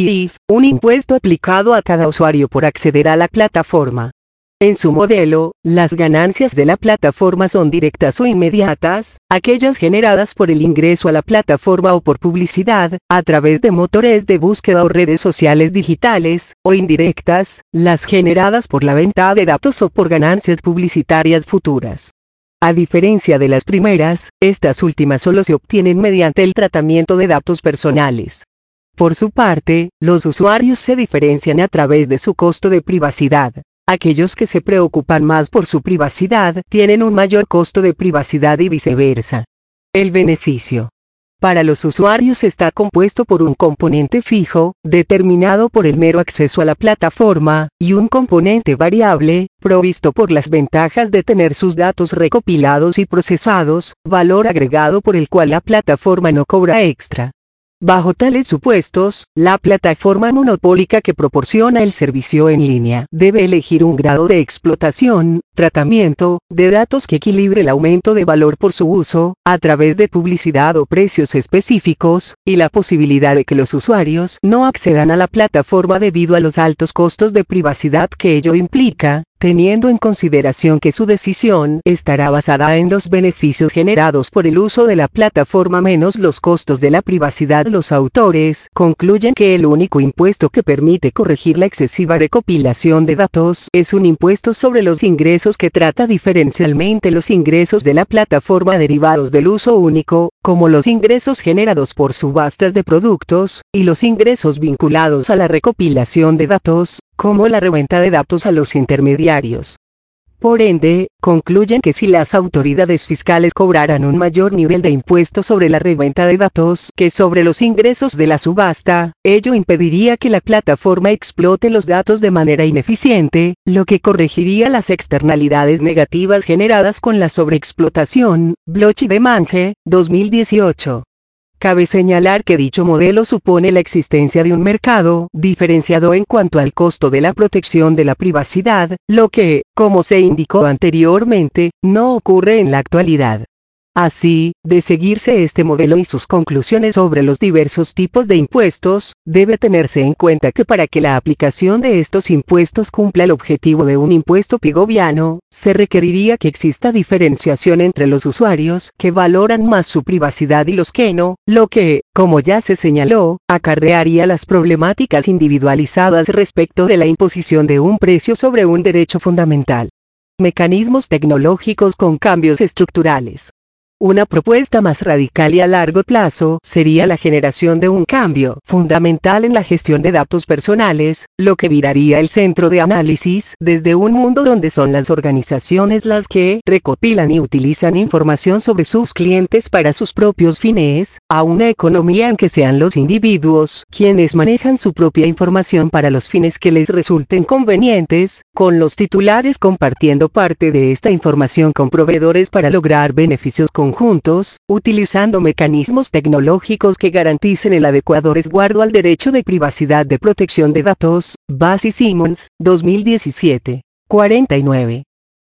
Un impuesto aplicado a cada usuario por acceder a la plataforma. En su modelo, las ganancias de la plataforma son directas o inmediatas, aquellas generadas por el ingreso a la plataforma o por publicidad, a través de motores de búsqueda o redes sociales digitales, o indirectas, las generadas por la venta de datos o por ganancias publicitarias futuras. A diferencia de las primeras, estas últimas solo se obtienen mediante el tratamiento de datos personales. Por su parte, los usuarios se diferencian a través de su costo de privacidad. Aquellos que se preocupan más por su privacidad tienen un mayor costo de privacidad y viceversa. El beneficio para los usuarios está compuesto por un componente fijo, determinado por el mero acceso a la plataforma, y un componente variable, provisto por las ventajas de tener sus datos recopilados y procesados, valor agregado por el cual la plataforma no cobra extra. Bajo tales supuestos, la plataforma monopólica que proporciona el servicio en línea debe elegir un grado de explotación, tratamiento, de datos que equilibre el aumento de valor por su uso, a través de publicidad o precios específicos, y la posibilidad de que los usuarios no accedan a la plataforma debido a los altos costos de privacidad que ello implica, teniendo en consideración que su decisión estará basada en los beneficios generados por el uso de la plataforma menos los costos de la privacidad. Los autores concluyen que el único impuesto que permite corregir la excesiva recopilación de datos es un impuesto sobre los ingresos que trata diferencialmente los ingresos de la plataforma derivados del uso único, como los ingresos generados por subastas de productos, y los ingresos vinculados a la recopilación de datos, como la reventa de datos a los intermediarios. Por ende, concluyen que si las autoridades fiscales cobraran un mayor nivel de impuesto sobre la reventa de datos que sobre los ingresos de la subasta, ello impediría que la plataforma explote los datos de manera ineficiente, lo que corregiría las externalidades negativas generadas con la sobreexplotación. Bloch y Demange, 2018. Cabe señalar que dicho modelo supone la existencia de un mercado diferenciado en cuanto al costo de la protección de la privacidad, lo que, como se indicó anteriormente, no ocurre en la actualidad. Así, de seguirse este modelo y sus conclusiones sobre los diversos tipos de impuestos, debe tenerse en cuenta que para que la aplicación de estos impuestos cumpla el objetivo de un impuesto pigoviano, se requeriría que exista diferenciación entre los usuarios que valoran más su privacidad y los que no, lo que, como ya se señaló, acarrearía las problemáticas individualizadas respecto de la imposición de un precio sobre un derecho fundamental. Mecanismos tecnológicos con cambios estructurales. Una propuesta más radical y a largo plazo sería la generación de un cambio fundamental en la gestión de datos personales, lo que viraría el centro de análisis desde un mundo donde son las organizaciones las que recopilan y utilizan información sobre sus clientes para sus propios fines, a una economía en que sean los individuos quienes manejan su propia información para los fines que les resulten convenientes, con los titulares compartiendo parte de esta información con proveedores para lograr beneficios conjuntos, utilizando mecanismos tecnológicos que garanticen el adecuado resguardo al derecho de privacidad de protección de datos. Bass y Simmons, 2017. 49.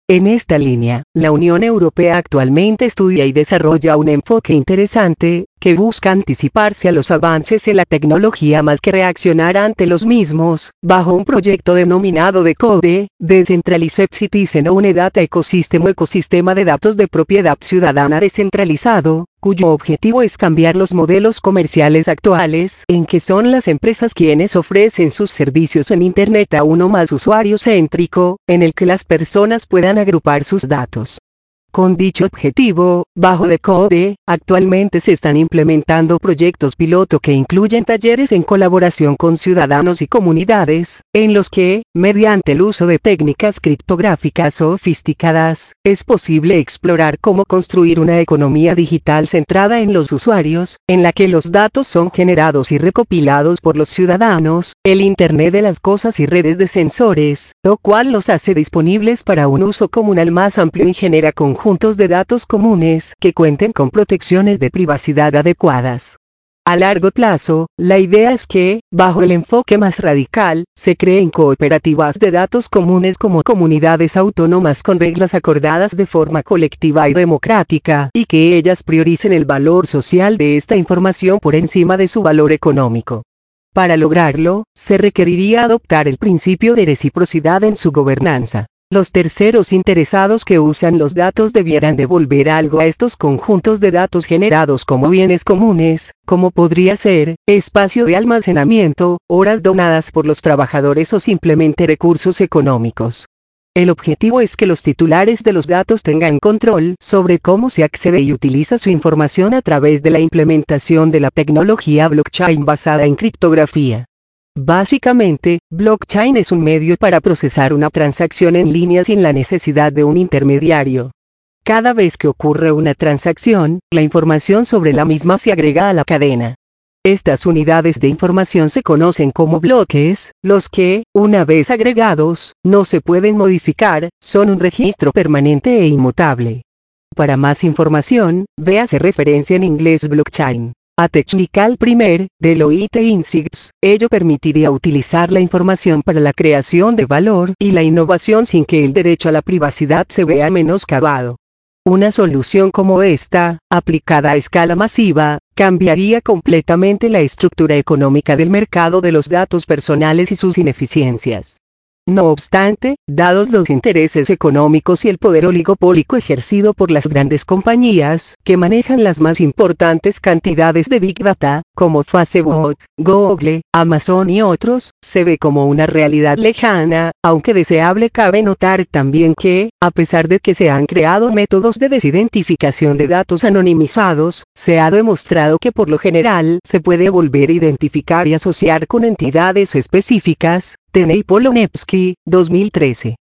En esta línea, la Unión Europea actualmente estudia y desarrolla un enfoque interesante, que busca anticiparse a los avances en la tecnología más que reaccionar ante los mismos, bajo un proyecto denominado DECODE, Decentralized Citizen o Data Ecosystem o ecosistema de datos de propiedad ciudadana descentralizado, cuyo objetivo es cambiar los modelos comerciales actuales en que son las empresas quienes ofrecen sus servicios en Internet a uno más usuario céntrico, en el que las personas puedan agrupar sus datos. Con dicho objetivo, bajo DECODE, actualmente se están implementando proyectos piloto que incluyen talleres en colaboración con ciudadanos y comunidades, en los que, mediante el uso de técnicas criptográficas sofisticadas, es posible explorar cómo construir una economía digital centrada en los usuarios, en la que los datos son generados y recopilados por los ciudadanos, el Internet de las cosas y redes de sensores, lo cual los hace disponibles para un uso comunal más amplio y genera conjuntos de datos comunes que cuenten con protecciones de privacidad adecuadas. A largo plazo, la idea es que, bajo el enfoque más radical, se creen cooperativas de datos comunes como comunidades autónomas con reglas acordadas de forma colectiva y democrática, y que ellas prioricen el valor social de esta información por encima de su valor económico. Para lograrlo, se requeriría adoptar el principio de reciprocidad en su gobernanza. Los terceros interesados que usan los datos debieran devolver algo a estos conjuntos de datos generados como bienes comunes, como podría ser, espacio de almacenamiento, horas donadas por los trabajadores o simplemente recursos económicos. El objetivo es que los titulares de los datos tengan control sobre cómo se accede y utiliza su información a través de la implementación de la tecnología blockchain basada en criptografía. Básicamente, blockchain es un medio para procesar una transacción en línea sin la necesidad de un intermediario. Cada vez que ocurre una transacción, la información sobre la misma se agrega a la cadena. Estas unidades de información se conocen como bloques, los que, una vez agregados, no se pueden modificar, son un registro permanente e inmutable. Para más información, véase referencia en inglés blockchain. A Technical Primer, Deloitte Insights, ello permitiría utilizar la información para la creación de valor y la innovación sin que el derecho a la privacidad se vea menoscabado. Una solución como esta, aplicada a escala masiva, cambiaría completamente la estructura económica del mercado de los datos personales y sus ineficiencias. No obstante, dados los intereses económicos y el poder oligopólico ejercido por las grandes compañías, que manejan las más importantes cantidades de Big Data, como Facebook, Google, Amazon y otros, se ve como una realidad lejana, aunque deseable. Cabe notar también que, a pesar de que se han creado métodos de desidentificación de datos anonimizados, se ha demostrado que por lo general se puede volver a identificar y asociar con entidades específicas. Teney Polonevsky, 2013.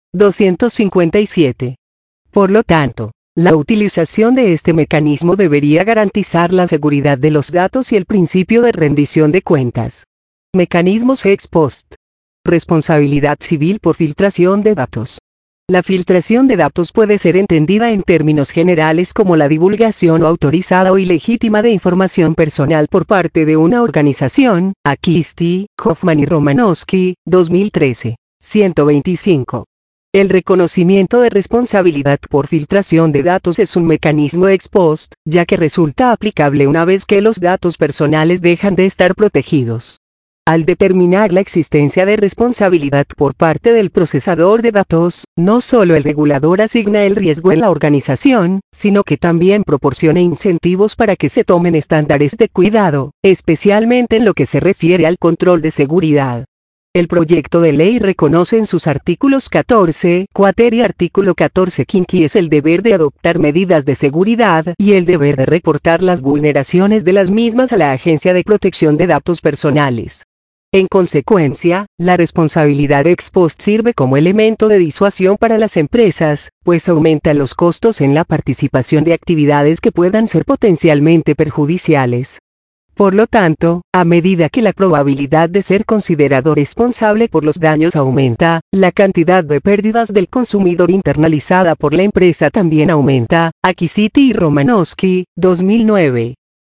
257. Por lo tanto, la utilización de este mecanismo debería garantizar la seguridad de los datos y el principio de rendición de cuentas. Mecanismos ex post. Responsabilidad civil por filtración de datos. La filtración de datos puede ser entendida en términos generales como la divulgación no autorizada o ilegítima de información personal por parte de una organización. Akisti, Hoffman y Romanowski, 2013. 125. El reconocimiento de responsabilidad por filtración de datos es un mecanismo ex post, ya que resulta aplicable una vez que los datos personales dejan de estar protegidos. Al determinar la existencia de responsabilidad por parte del procesador de datos, no solo el regulador asigna el riesgo en la organización, sino que también proporciona incentivos para que se tomen estándares de cuidado, especialmente en lo que se refiere al control de seguridad. El proyecto de ley reconoce en sus artículos 14 quater y artículo 14 quinqui el deber de adoptar medidas de seguridad y el deber de reportar las vulneraciones de las mismas a la Agencia de Protección de Datos Personales. En consecuencia, la responsabilidad ex post sirve como elemento de disuasión para las empresas, pues aumenta los costos en la participación de actividades que puedan ser potencialmente perjudiciales. Por lo tanto, a medida que la probabilidad de ser considerado responsable por los daños aumenta, la cantidad de pérdidas del consumidor internalizada por la empresa también aumenta. Akisti y Romanowski, 2009.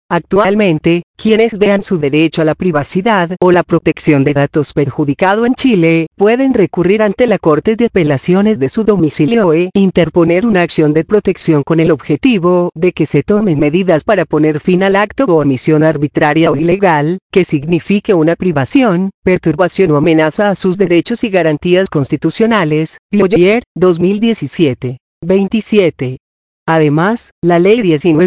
Actualmente, quienes vean su derecho a la privacidad o la protección de datos perjudicado en Chile, pueden recurrir ante la Corte de Apelaciones de su domicilio e interponer una acción de protección con el objetivo de que se tomen medidas para poner fin al acto o omisión arbitraria o ilegal, que signifique una privación, perturbación o amenaza a sus derechos y garantías constitucionales. Loyer, 2017. 27. Además, la Ley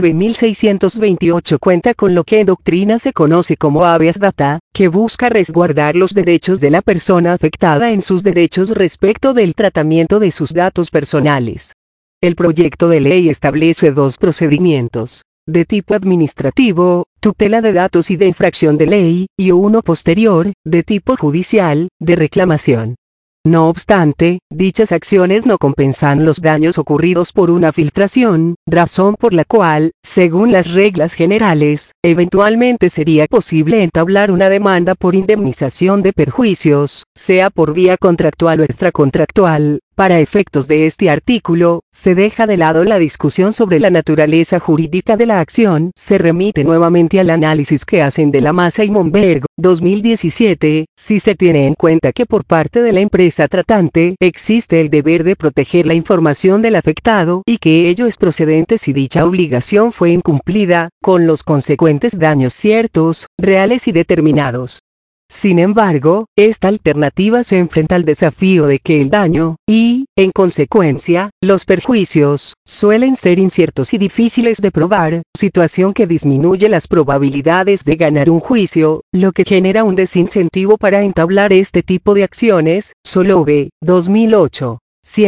19.628 cuenta con lo que en doctrina se conoce como habeas data, que busca resguardar los derechos de la persona afectada en sus derechos respecto del tratamiento de sus datos personales. El proyecto de ley establece dos procedimientos, de tipo administrativo, tutela de datos y de infracción de ley, y uno posterior, de tipo judicial, de reclamación. No obstante, dichas acciones no compensan los daños ocurridos por una filtración, razón por la cual, según las reglas generales, eventualmente sería posible entablar una demanda por indemnización de perjuicios, sea por vía contractual o extracontractual. Para efectos de este artículo, se deja de lado la discusión sobre la naturaleza jurídica de la acción, se remite nuevamente al análisis que hacen de la Massa y Monberg, 2017, si se tiene en cuenta que por parte de la empresa tratante existe el deber de proteger la información del afectado y que ello es procedente si dicha obligación fue incumplida, con los consecuentes daños ciertos, reales y determinados. Sin embargo, esta alternativa se enfrenta al desafío de que el daño, y, en consecuencia, los perjuicios, suelen ser inciertos y difíciles de probar, situación que disminuye las probabilidades de ganar un juicio, lo que genera un desincentivo para entablar este tipo de acciones. Solove, 2008.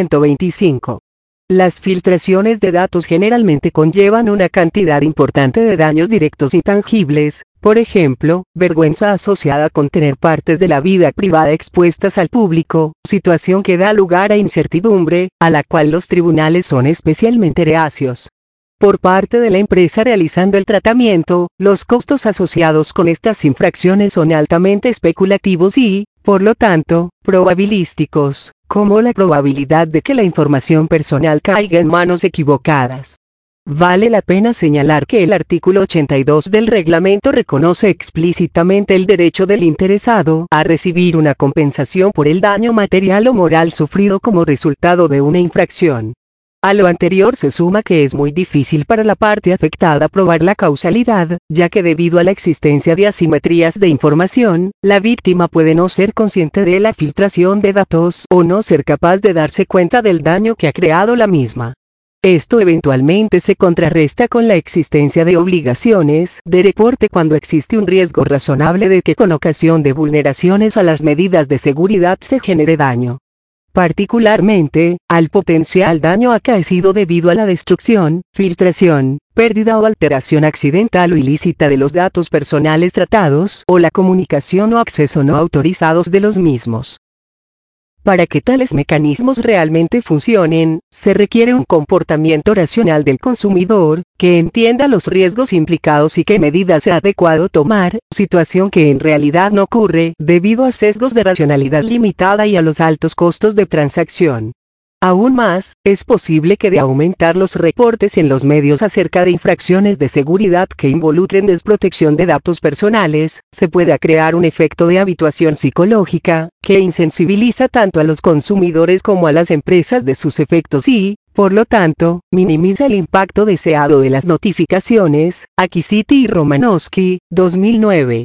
125. Las filtraciones de datos generalmente conllevan una cantidad importante de daños directos y tangibles, por ejemplo, vergüenza asociada con tener partes de la vida privada expuestas al público, situación que da lugar a incertidumbre, a la cual los tribunales son especialmente reacios. Por parte de la empresa realizando el tratamiento, los costos asociados con estas infracciones son altamente especulativos y, por lo tanto, probabilísticos, como la probabilidad de que la información personal caiga en manos equivocadas. Vale la pena señalar que el artículo 82 del reglamento reconoce explícitamente el derecho del interesado a recibir una compensación por el daño material o moral sufrido como resultado de una infracción. A lo anterior se suma que es muy difícil para la parte afectada probar la causalidad, ya que debido a la existencia de asimetrías de información, la víctima puede no ser consciente de la filtración de datos o no ser capaz de darse cuenta del daño que ha creado la misma. Esto eventualmente se contrarresta con la existencia de obligaciones de reporte cuando existe un riesgo razonable de que con ocasión de vulneraciones a las medidas de seguridad se genere daño. Particularmente, al potencial daño acaecido debido a la destrucción, filtración, pérdida o alteración accidental o ilícita de los datos personales tratados, o la comunicación o acceso no autorizados de los mismos. Para que tales mecanismos realmente funcionen, se requiere un comportamiento racional del consumidor, que entienda los riesgos implicados y qué medidas es adecuado tomar, situación que en realidad no ocurre, debido a sesgos de racionalidad limitada y a los altos costos de transacción. Aún más, es posible que de aumentar los reportes en los medios acerca de infracciones de seguridad que involucren desprotección de datos personales, se pueda crear un efecto de habituación psicológica, que insensibiliza tanto a los consumidores como a las empresas de sus efectos y, por lo tanto, minimiza el impacto deseado de las notificaciones. Acquisiti y Romanowski, 2009.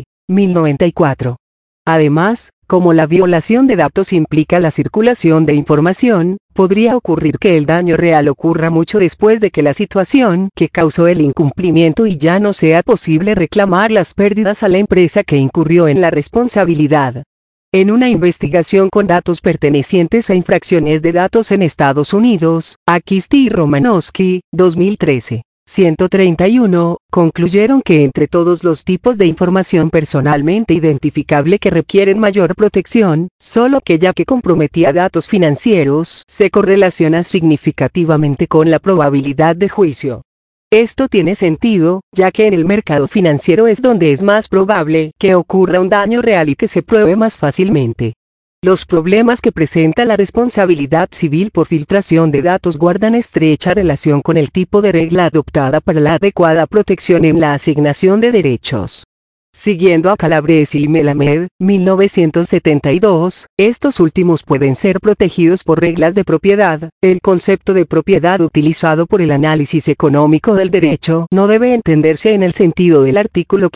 1094. Además, como la violación de datos implica la circulación de información, podría ocurrir que el daño real ocurra mucho después de que la situación que causó el incumplimiento y ya no sea posible reclamar las pérdidas a la empresa que incurrió en la responsabilidad. En una investigación con datos pertenecientes a infracciones de datos en Estados Unidos, Acquisti y Romanowski, 2013. 131, concluyeron que entre todos los tipos de información personalmente identificable que requieren mayor protección, solo aquella que comprometía datos financieros se correlaciona significativamente con la probabilidad de juicio. Esto tiene sentido, ya que en el mercado financiero es donde es más probable que ocurra un daño real y que se pruebe más fácilmente. Los problemas que presenta la responsabilidad civil por filtración de datos guardan estrecha relación con el tipo de regla adoptada para la adecuada protección en la asignación de derechos. Siguiendo a Calabresi y Melamed, 1972, estos últimos pueden ser protegidos por reglas de propiedad. El concepto de propiedad utilizado por el análisis económico del derecho no debe entenderse en el sentido del artículo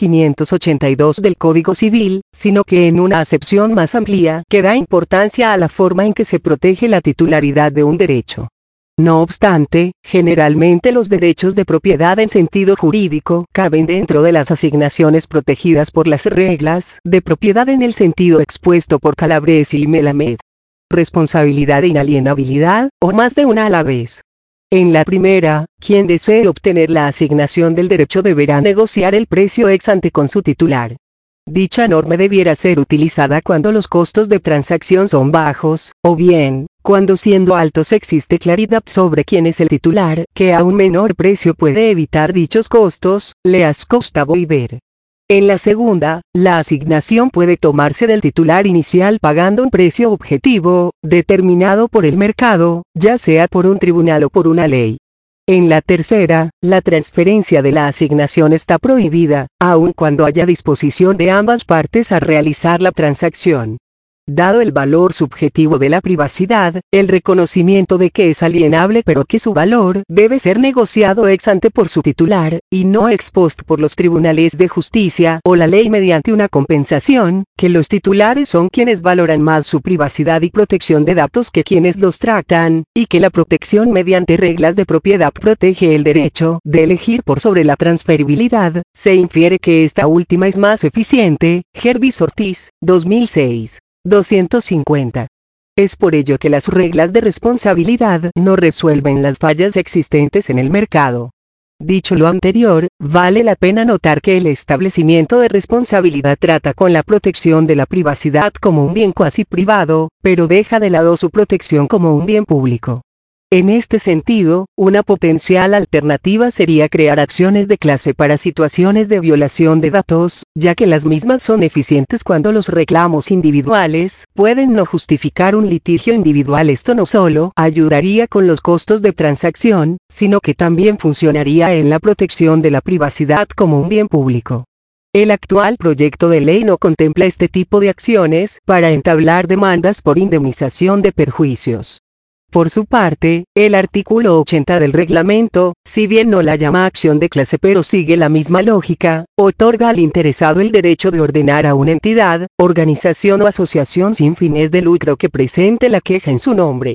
582 del Código Civil, sino que en una acepción más amplia que da importancia a la forma en que se protege la titularidad de un derecho. No obstante, generalmente los derechos de propiedad en sentido jurídico caben dentro de las asignaciones protegidas por las reglas de propiedad en el sentido expuesto por Calabresi y Melamed. Responsabilidad e inalienabilidad, o más de una a la vez. En la primera, quien desee obtener la asignación del derecho deberá negociar el precio ex ante con su titular. Dicha norma debiera ser utilizada cuando los costos de transacción son bajos, o bien, cuando siendo altos existe claridad sobre quién es el titular, que a un menor precio puede evitar dichos costos, leas cost avoider. En la segunda, la asignación puede tomarse del titular inicial pagando un precio objetivo, determinado por el mercado, ya sea por un tribunal o por una ley. En la tercera, la transferencia de la asignación está prohibida, aun cuando haya disposición de ambas partes a realizar la transacción. Dado el valor subjetivo de la privacidad, el reconocimiento de que es alienable pero que su valor debe ser negociado ex ante por su titular, y no ex post por los tribunales de justicia o la ley mediante una compensación, que los titulares son quienes valoran más su privacidad y protección de datos que quienes los tratan, y que la protección mediante reglas de propiedad protege el derecho de elegir por sobre la transferibilidad, se infiere que esta última es más eficiente. Jervis Ortiz, 2006. 250. Es por ello que las reglas de responsabilidad no resuelven las fallas existentes en el mercado. Dicho lo anterior, vale la pena notar que el establecimiento de responsabilidad trata con la protección de la privacidad como un bien cuasi privado, pero deja de lado su protección como un bien público. En este sentido, una potencial alternativa sería crear acciones de clase para situaciones de violación de datos, ya que las mismas son eficientes cuando los reclamos individuales pueden no justificar un litigio individual. Esto no solo ayudaría con los costos de transacción, sino que también funcionaría en la protección de la privacidad como un bien público. El actual proyecto de ley no contempla este tipo de acciones para entablar demandas por indemnización de perjuicios. Por su parte, el artículo 80 del reglamento, si bien no la llama acción de clase pero sigue la misma lógica, otorga al interesado el derecho de ordenar a una entidad, organización o asociación sin fines de lucro que presente la queja en su nombre.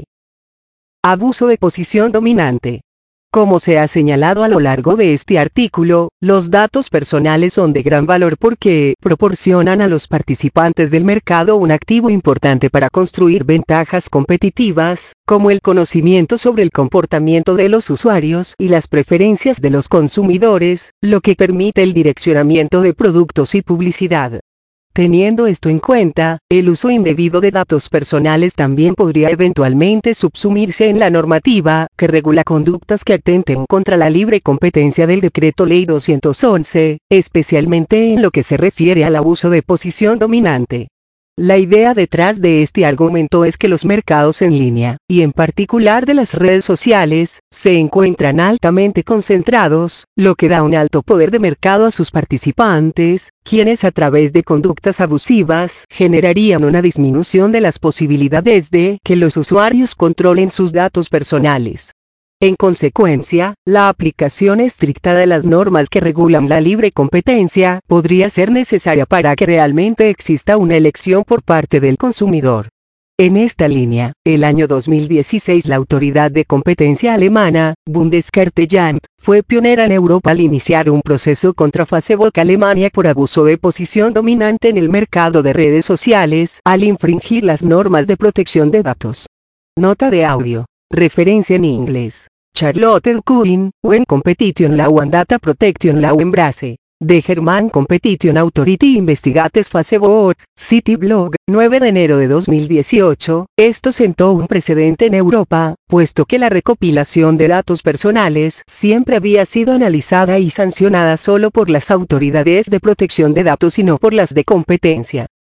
Abuso de posición dominante. Como se ha señalado a lo largo de este artículo, los datos personales son de gran valor porque proporcionan a los participantes del mercado un activo importante para construir ventajas competitivas, como el conocimiento sobre el comportamiento de los usuarios y las preferencias de los consumidores, lo que permite el direccionamiento de productos y publicidad. Teniendo esto en cuenta, el uso indebido de datos personales también podría eventualmente subsumirse en la normativa, que regula conductas que atenten contra la libre competencia del Decreto Ley 211, especialmente en lo que se refiere al abuso de posición dominante. La idea detrás de este argumento es que los mercados en línea, y en particular de las redes sociales, se encuentran altamente concentrados, lo que da un alto poder de mercado a sus participantes, quienes a través de conductas abusivas generarían una disminución de las posibilidades de que los usuarios controlen sus datos personales. En consecuencia, la aplicación estricta de las normas que regulan la libre competencia podría ser necesaria para que realmente exista una elección por parte del consumidor. En esta línea, el año 2016 la autoridad de competencia alemana, Bundeskartellamt, fue pionera en Europa al iniciar un proceso contra Facebook Alemania por abuso de posición dominante en el mercado de redes sociales, al infringir las normas de protección de datos. Nota de audio. Referencia en inglés. Charlotte Quinn, When Competition Law and Data Protection Law Embrace. The German Competition Authority Investigates Facebook, City Blog, 9 de enero de 2018. Esto sentó un precedente en Europa, puesto que la recopilación de datos personales siempre había sido analizada y sancionada solo por las autoridades de protección de datos y no por las de competencia.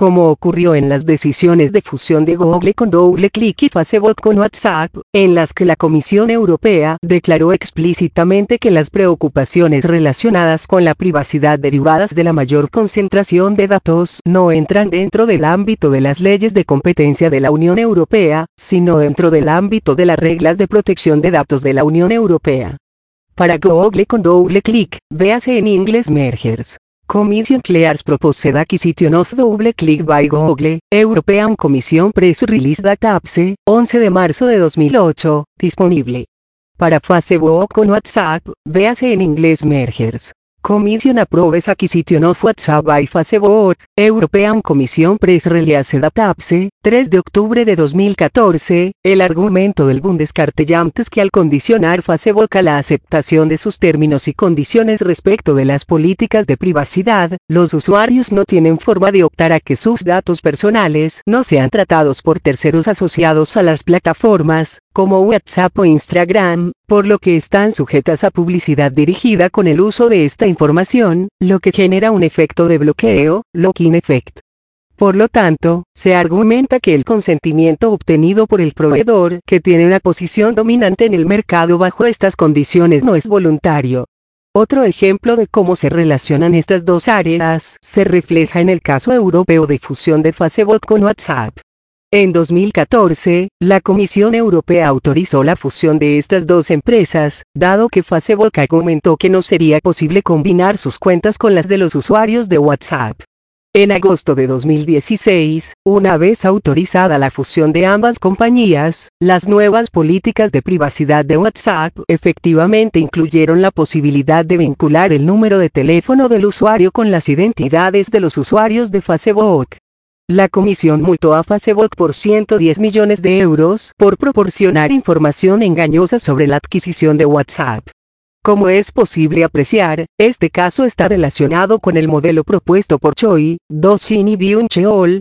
como ocurrió en las decisiones de fusión de Google con DoubleClick y Facebook con WhatsApp, en las que la Comisión Europea declaró explícitamente que las preocupaciones relacionadas con la privacidad derivadas de la mayor concentración de datos no entran dentro del ámbito de las leyes de competencia de la Unión Europea, sino dentro del ámbito de las reglas de protección de datos de la Unión Europea. Para Google con DoubleClick, véase en inglés Mergers. Commission clears proposed acquisition of DoubleClick by Google, European Commission Press Release Data Apps, 11 de marzo de 2008, disponible. Para Facebook con WhatsApp, véase en inglés Mergers. Commission approves acquisition of WhatsApp by Facebook, European Commission Press Release Data Apps, 3 de octubre de 2014, el argumento del Bundeskartellamt es que al condicionar Facebook a la aceptación de sus términos y condiciones respecto de las políticas de privacidad, los usuarios no tienen forma de optar a que sus datos personales no sean tratados por terceros asociados a las plataformas, como WhatsApp o Instagram, por lo que están sujetas a publicidad dirigida con el uso de esta información, lo que genera un efecto de bloqueo, lock-in effect. Por lo tanto, se argumenta que el consentimiento obtenido por el proveedor que tiene una posición dominante en el mercado bajo estas condiciones no es voluntario. Otro ejemplo de cómo se relacionan estas dos áreas se refleja en el caso europeo de fusión de Facebook con WhatsApp. En 2014, la Comisión Europea autorizó la fusión de estas dos empresas, dado que Facebook argumentó que no sería posible combinar sus cuentas con las de los usuarios de WhatsApp. En agosto de 2016, una vez autorizada la fusión de ambas compañías, las nuevas políticas de privacidad de WhatsApp efectivamente incluyeron la posibilidad de vincular el número de teléfono del usuario con las identidades de los usuarios de Facebook. La comisión multó a Facebook por 110 millones de euros por proporcionar información engañosa sobre la adquisición de WhatsApp. Como es posible apreciar, este caso está relacionado con el modelo propuesto por Choi, Do-shin y Byung-cheol,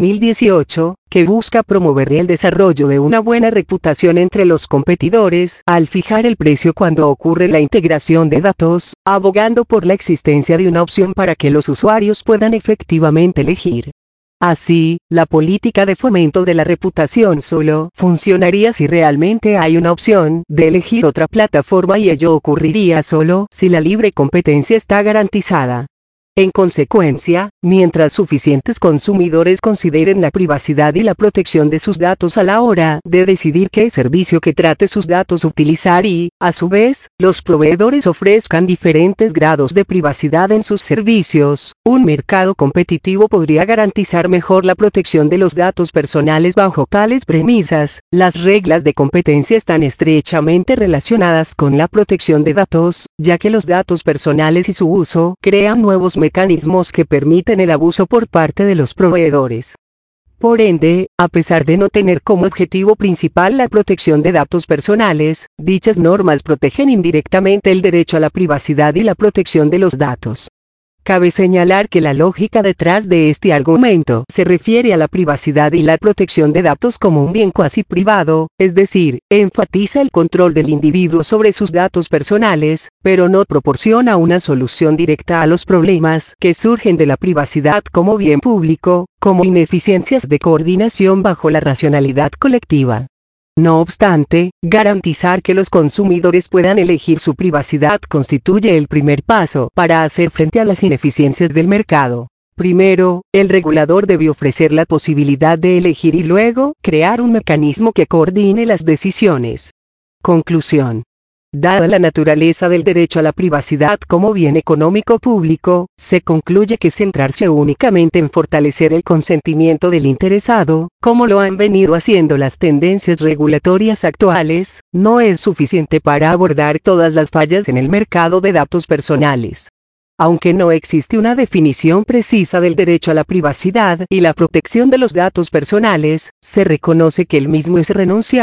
2018, que busca promover el desarrollo de una buena reputación entre los competidores al fijar el precio cuando ocurre la integración de datos, abogando por la existencia de una opción para que los usuarios puedan efectivamente elegir. Así, la política de fomento de la reputación solo funcionaría si realmente hay una opción de elegir otra plataforma y ello ocurriría solo si la libre competencia está garantizada. En consecuencia, mientras suficientes consumidores consideren la privacidad y la protección de sus datos a la hora de decidir qué servicio que trate sus datos utilizar y, a su vez, los proveedores ofrezcan diferentes grados de privacidad en sus servicios, un mercado competitivo podría garantizar mejor la protección de los datos personales bajo tales premisas. Las reglas de competencia están estrechamente relacionadas con la protección de datos, ya que los datos personales y su uso crean nuevos mecanismos que permiten el abuso por parte de los proveedores. Por ende, a pesar de no tener como objetivo principal la protección de datos personales, dichas normas protegen indirectamente el derecho a la privacidad y la protección de los datos. Cabe señalar que la lógica detrás de este argumento se refiere a la privacidad y la protección de datos como un bien cuasi privado, es decir, enfatiza el control del individuo sobre sus datos personales, pero no proporciona una solución directa a los problemas que surgen de la privacidad como bien público, como ineficiencias de coordinación bajo la racionalidad colectiva. No obstante, garantizar que los consumidores puedan elegir su privacidad constituye el primer paso para hacer frente a las ineficiencias del mercado. Primero, el regulador debe ofrecer la posibilidad de elegir y luego, crear un mecanismo que coordine las decisiones. Conclusión. Dada la naturaleza del derecho a la privacidad como bien económico público, se concluye que centrarse únicamente en fortalecer el consentimiento del interesado, como lo han venido haciendo las tendencias regulatorias actuales, no es suficiente para abordar todas las fallas en el mercado de datos personales. Aunque no existe una definición precisa del derecho a la privacidad y la protección de los datos personales, se reconoce que el mismo es renunciable,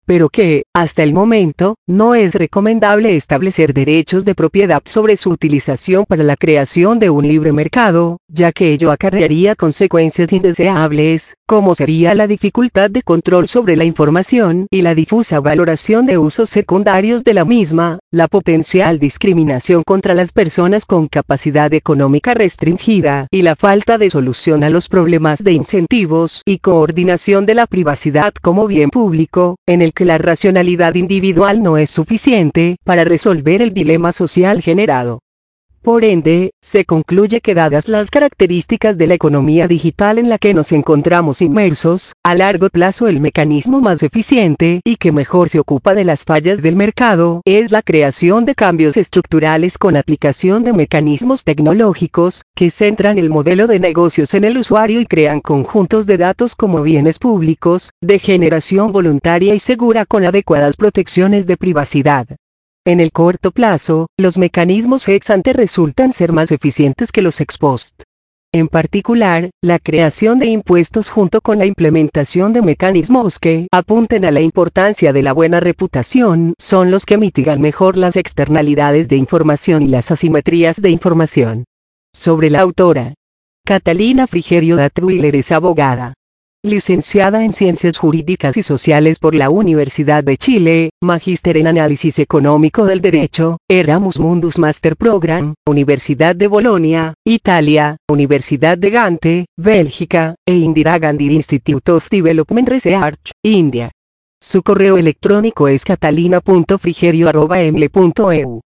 pero que, hasta el momento, no es recomendable establecer derechos de propiedad sobre su utilización para la creación de un libre mercado, ya que ello acarrearía consecuencias indeseables, como sería la dificultad de control sobre la información y la difusa valoración de usos secundarios de la misma, la potencial discriminación contra las personas con capacidad económica restringida y la falta de solución a los problemas de incentivos y coordinación de la privacidad como bien público, en el que la racionalidad individual no es suficiente para resolver el dilema social generado. Por ende, se concluye que dadas las características de la economía digital en la que nos encontramos inmersos, a largo plazo el mecanismo más eficiente y que mejor se ocupa de las fallas del mercado es la creación de cambios estructurales con aplicación de mecanismos tecnológicos que centran el modelo de negocios en el usuario y crean conjuntos de datos como bienes públicos, de generación voluntaria y segura con adecuadas protecciones de privacidad. En el corto plazo, los mecanismos ex ante resultan ser más eficientes que los ex post. En particular, la creación de impuestos junto con la implementación de mecanismos que apunten a la importancia de la buena reputación son los que mitigan mejor las externalidades de información y las asimetrías de información. Sobre la autora. Catalina Frigerio Dattweiler es abogada. Licenciada en Ciencias Jurídicas y Sociales por la Universidad de Chile, magíster en Análisis Económico del Derecho, Erasmus Mundus Master Program, Universidad de Bolonia, Italia, Universidad de Gante, Bélgica, e Indira Gandhi Institute of Development Research, India. Su correo electrónico es catalina.frigerio@ml.eu.